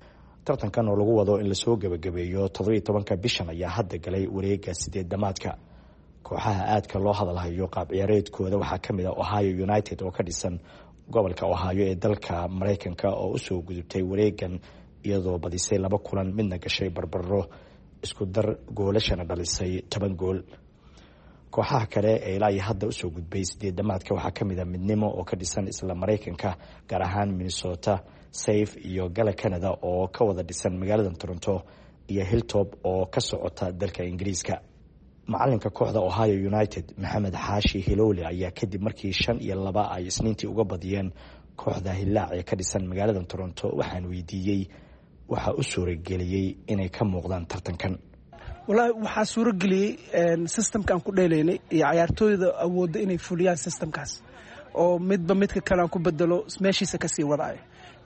tartankan oo lagu wado in lasoo gebagabeeyo toddobiyo tobanka bishan ayaa hadda galay wareega sideedamaadka. kooxaha aadka loo hadalhayo qaab ciyaareedkooda waxaa ka mid ah Ohio United oo ka dhisan gobolka Ohio ee dalka Mareykanka oo usoo gudubtay wareegan iyadoo badisay laba kulan midna gashay barbaro isku dar goolashana dhalisay toban gool. kooxaha kale ee ilaa hadda usoo gudbay sideedamaadka waxaa ka mid ah Midnimo oo ka dhisan isla Mareykanka gaar ahaan Minnesota, Safe iyo Gala Canada oo ka wada dhisan magaalada Toronto iyo Hilltop oo ka socota dalka Ingiriiska. macalinka kooxda Ohio United Maxamed Xaashi Hilowle ayaa kadib markii shan iyo laba ay isniintii uga badiyeen kooxda Hillaac ee ka dhisan magaalada Toronto waxaan weydiiyey waxa u suurageliyay inay ka muuqdaan tartankan. walahi waxaa suurageliyay systemkan ku dheeleynay iyo ciyaartooyda awoodda inay fuliyaan systemkaas oo midba midka kale aan ku bedelo meeshiisa ka sii wadaayo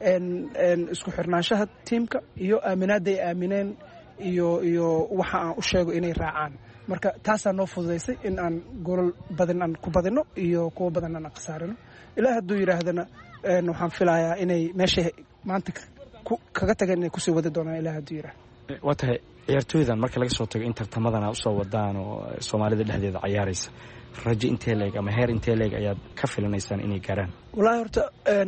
isku xirnaanshaha tiimka iyo aaminaada ay aamineen iyo iyo waxa aan u sheego inay raacaan. marka taasaa noo fududaysay in aan goolal badan aan ku badino iyo kuwo badan aan khasaarino. ilaa hadduu yidhaahdana waxaan filayaa inay meesha maanta kaga tageen inay kusii wadi doonaan ilaa hadduu yidhaahdo. waa tahay ciyaartooydan marka laga soo tago in tartamadana usoo wadaan oo soomaalida dhexdeeda ciyaaraysa rajo intee leeg ama heer intee leeg ayaad ka filanaysaan inay gaaraan? wallaahi horta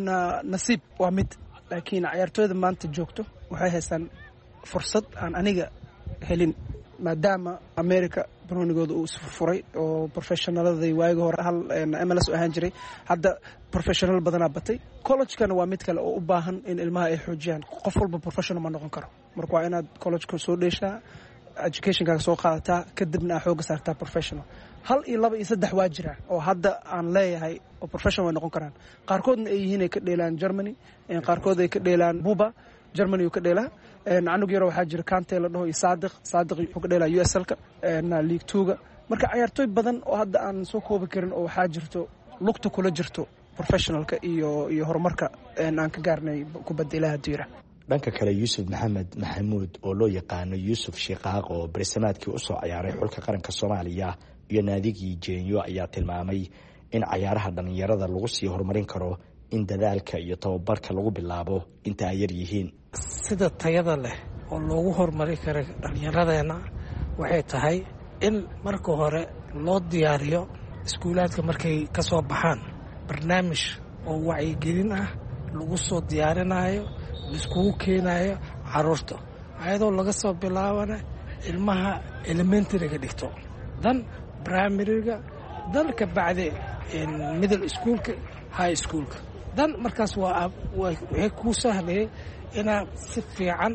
nasiib waa mid, laakiin ciyaartooyda maanta joogto waxay haystaan fursad aan aniga helin maadaama America banoonigooda uu isfurfuray oo professionaladay waayga hore hal M L S ahaan jiray hadda professional badanaa batay. college-kana waa mid kale oo u baahan in ilmaha ay xoojiyaan. qof walba professional ma noqon karo, marka waa inaad college-ka soo dheeshaa, education-kaaga soo qaadataa, kadibna aad xooga saartaa professional. hal iyo laba iyo saddex waa jiraan oo hadda aan leeyahay oo professional way noqon karaan. qaarkoodna ay yihiin ay ka dheelaan Germany, qaarkood ay ka dheelaan Buba Germany uu ka dheelaa. anug yaro waxaa jira Kante la dhaho iyo Saadiq Saadiq wuxuu ka dheelaa U S L-ka na League two-ga. marka ciyaartooy badan oo hadda aan soo koobi karin oo waxaa jirto lugta kula jirto professionalka iyo iyo horumarka aan ka gaarnay kubadda ilaaha diira. dhanka kale Yuusuf Maxamed Maxamuud oo loo yaqaano Yuusuf Shiqaaq oo barsamaadkii u soo ciyaaray xulka qaranka Soomaaliya iyo naadigii Jeenyo ayaa tilmaamay in ciyaaraha dhalinyarada lagu sii horumarin karo in dadaalka iyo tababarka lagu bilaabo inta ay yar yihiin. sida tayada leh oo loogu horumari karo dhalinyaradeenna waxay tahay in marka hore loo diyaariyo iskuulaadka markay ka soo baxaan barnaamij oo wacyigelin ah lagu soo diyaarinayo laiskugu keenayo caruurta ayadoo laga soo bilaabana ilmaha elementaryga dhigto dan primaryga dan ka bacdi middle schoolka high schoolka dan markaas waa waxay kuu sahlayay inaad si fiican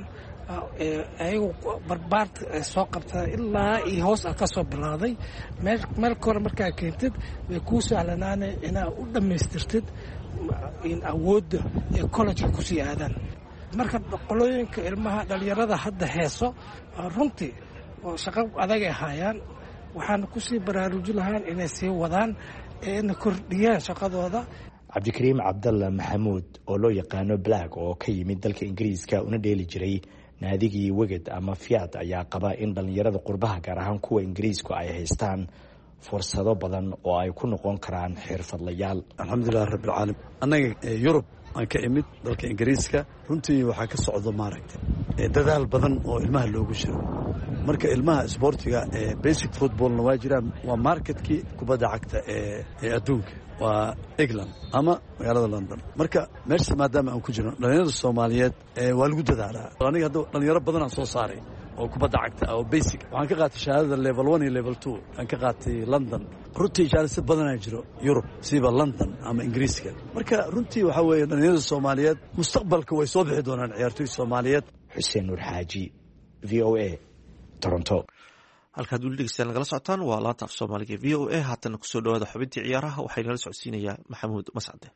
ayagu barbaarta soo qabtaa ilaa iyo hoos ah ka soo bilaaday meel kore markaa keentid way kuu sahlanaana inaad u dhammaystirtid in awoodda ee college-ka kusii aadaan. marka qolooyinka ilmaha dhalinyarada hadda heeso runtii shaqo adagay haayaan, waxaana kusii baraarujin lahaan inay sii wadaan eena kordhiyaan shaqadooda. cabdikariim cabdalla maxamuud oo loo yaqaano Black oo ka yimid dalka Ingiriiska una dheeli jiray naadigii Weged ama Fiat ayaa qaba in dhalinyarada qurbaha gaar ahaan kuwa Ingiriisku ay haystaan fursado badan oo ay ku noqon karaan xirfadlayaal. alxamdulilah rabbil caalamiin. annaga Yurub aan ka imid dalka Ingiriiska runtii waxaa ka socdo maaragtay dadaal badan oo ilmaha loogu jiro. marka ilmaha sportiga basic footballna waa jiraan, waa marketkii kubadda cagta ee adduunka waa England ama magaalada London. marka meesha maadaama aan ku jirno dhalinyarada Soomaaliyeed waa lagu dadaalaa. aniga hadda dhalinyaro badan aan soo saaray oo kubadda cagta oo basic waxaan ka qaatay shahaadada level one iyo level two aan ka qaatay London. runtii jaalisa badan ay jiro Yurub siba London ama Ingiriiska. marka runtii waxa weeye dhalinyarada Soomaaliyeed mustaqbalka way soo bixi doonaan ciyaartoy Soomaaliyeed. Xuseen Nur Xaaji, V O A, Toronto. halkaad weli dhegeystaan nagala socotaan waa laanta af Soomaaliga V O A. haatana kusoo dhawaada xubintii ciyaaraha waxay nala socodsiinayaa Maxamuud Mascade.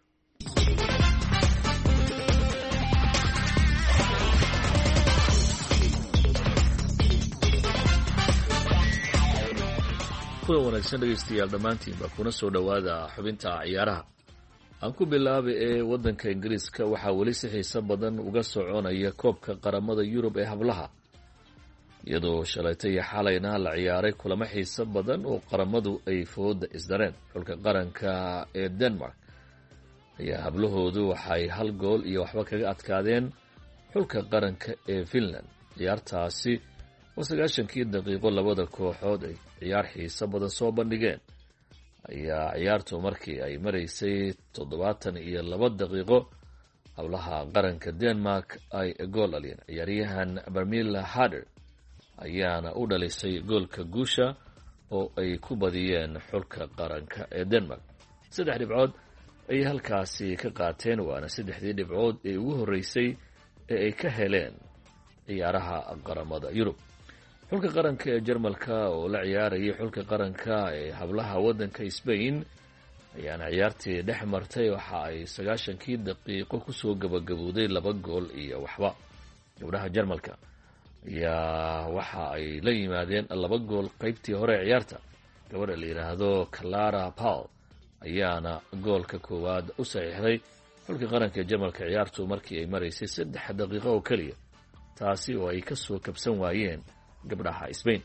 kulan wanaagsan dhegaystayaal dhammaantiinba kuna soo dhowaada xubinta ciyaaraha. aan ku bilaabay ee waddanka Ingiriiska waxaa weli si xiiso badan uga soconaya koobka qaramada Yurub ee hablaha, iyadoo shalaytay iyo xalayna la ciyaaray kulamo xiiso badan oo qaramadu ay fooda isdareen. xulka qaranka ee Denmark ayaa hablahoodu waxay hal gool iyo waxba kaga adkaadeen xulka qaranka ee Finland. ciyaartaasi oo sagaashankii daqiiqo labada kooxood ay ciyaar xiiso badan soo bandhigeen ayaa ciyaartu markii ay maraysay toddobaatan iyo laba daqiiqo howlaha qaranka Denmark ay gool dhaliyeen. ciyaaryahan Barmila Harder ayaana u dhalisay goolka guusha oo ay ku badiyeen xulka qaranka ee Denmark. saddex dhibcood ayay halkaasi ka qaateen, waana saddexdii dhibcood ee ugu horreysay ee ay ka heleen ciyaaraha qaramada Yurub. xulka qaranka ee Jarmalka oo la ciyaarayay xulka qaranka ee hablaha waddanka Spain ayaana ciyaartii dhex martay waxa ay sagaashankii daqiiqo kusoo gabagabowday laba gool iyo waxba. gabdhaha Jarmalka ayaa waxa ay la yimaadeen laba gool qaybtii hore ee ciyaarta. gabadha la yidhaahdo Clara Paul ayaana goolka koowaad u saxiixday xulka qaranka ee Jarmalka ciyaartu markii ay maraysay saddex daqiiqo oo keliya, taasi oo ay ka soo kabsan waayeen gabdhaha Spain.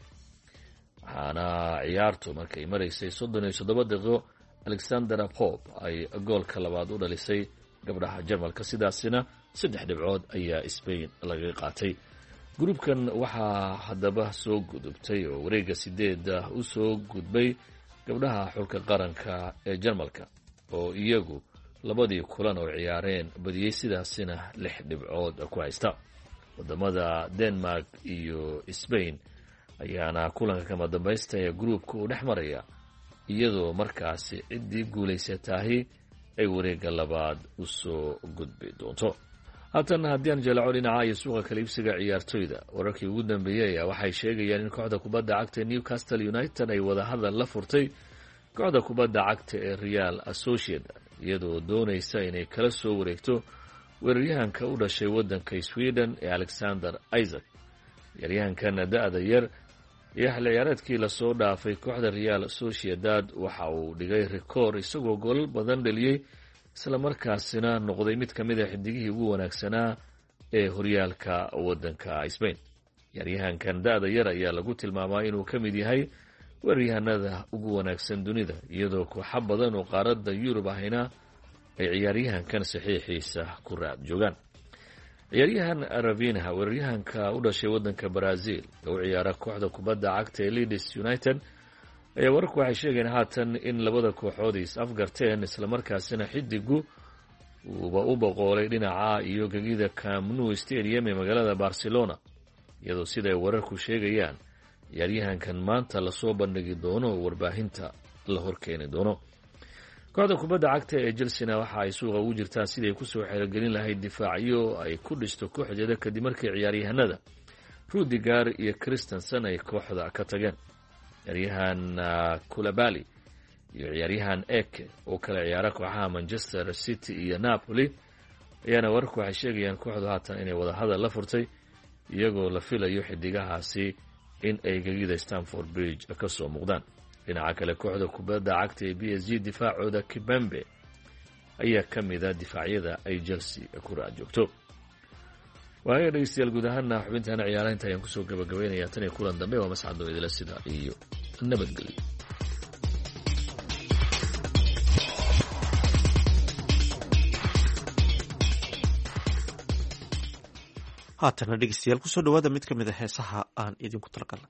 waxaana ciyaartu markay maraysay soddon iyo toddoba daqiiqo Alexandra Pope ay goolka labaad u dhalisay gabdhaha Jarmalka, sidaasina saddex dhibcood ayaa Spain laga qaatay. gruubkan waxaa haddaba soo gudubtay oo wareegga sideeda u soo gudbay gabdhaha xulka qaranka ee Jarmalka oo iyagu labadii kulan oo ciyaareen badiyey, sidaasina lix dhibcood ku haysta. wadamada Denmark iyo Spain ayaana kulanka kama dambaysta ee gruubka u dhex maraya, iyadoo markaasi ciddii guulaysatahi ay wareegga labaad u soo gudbi doonto. haatan haddii aan jalaco dhinaca iyo suuqa kala iibsiga ciyaartoyda, wararkii ugu dambeeyey ayaa waxay sheegayaan in kooxda kubadda cagta ee Newcastle United ay wadahadal la furtay kooxda kubadda cagta ee Real Sociedad, iyadoo doonaysa inay kala soo wareegto weeraryahanka u dhashay waddanka Sweden ee Alexander Isak. ciyaaryahankan da'da yar iyo xilli ciyaareedkii lasoo dhaafay kooxda Real Sociedad waxa uu dhigay rikoor isagoo goolal badan dhaliyey, isla markaasina noqday mid ka mid a xidigihii ugu wanaagsanaa ee horyaalka waddanka Spain. ciyaaryahankan da'da yar ayaa lagu tilmaamaa inuu ka mid yahay weeraryahanada ugu wanaagsan dunida, iyadoo kooxo badan oo qaaradda Yurub ahina ay ciyaaryahankan saxiixiisa ku raad joogaan. ciyaaryahan Rafinha, weeraryahanka u dhashay waddanka Brazil oo u ciyaara kooxda kubadda cagta ee Leeds United, ayaa wararku waxay sheegeen haatan in labada kooxood is afgarteen, islamarkaasina xidigu uuba u boqolay dhinaca iyo gegida Camp Nou Stadium ee magaalada Barcelona, iyadoo siday wararku sheegayaan ciyaaryahankan maanta lasoo bandhigi doono oo warbaahinta la horkeeni doono. kooxda kubadda cagta ee Chelsea waxa ay suuqa ugu jirtaa sidii ay kusoo xeelgelin lahayd difaacyo ay ku dhisto kooxdeeda kadib markii ciyaaryahanada Rudiger iyo Christensen ay kooxda ka tageen. ciyaaryahan Koulibaly iyo ciyaaryahan Eke oo kala ciyaara kooxaha Manchester City iyo Napoli ayaana wararku waxay sheegayaan kooxdu haatan inay wada hadal la furtay, iyagoo la filayo xidigahaasi in ay gegida Stamford Bridge ka soo muuqdaan. dhinaca kale kooxda kubadda cagta ee B S G difaacooda Kipembe ayaa ka mid ah difaacyada ay Chelsea ku raad joogto. waayo dhegeystayaal, guud ahaana xubintaana ciyaaraha ayaan kusoo gabagabaynayaa tan iyo kulan dambe. waa mascado idila sida iyo nabadgelyo. haatana dhegeystayaal kusoo dhawaada mid ka mid a heesaha aan idinku talagalnay.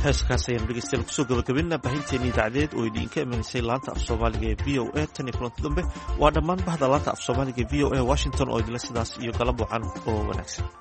heeskaas ayaan dhegeystayaal kusoo gabagabinaa baahinteena idaacadeed oo idinka imaneysay laanta af soomaaliga ee v o a tan iyo kulanti dambe waa dhammaan bahda laanta af soomaaliga ee v o a washington oo idinle sidaas iyo galab wacan oo wanaagsan.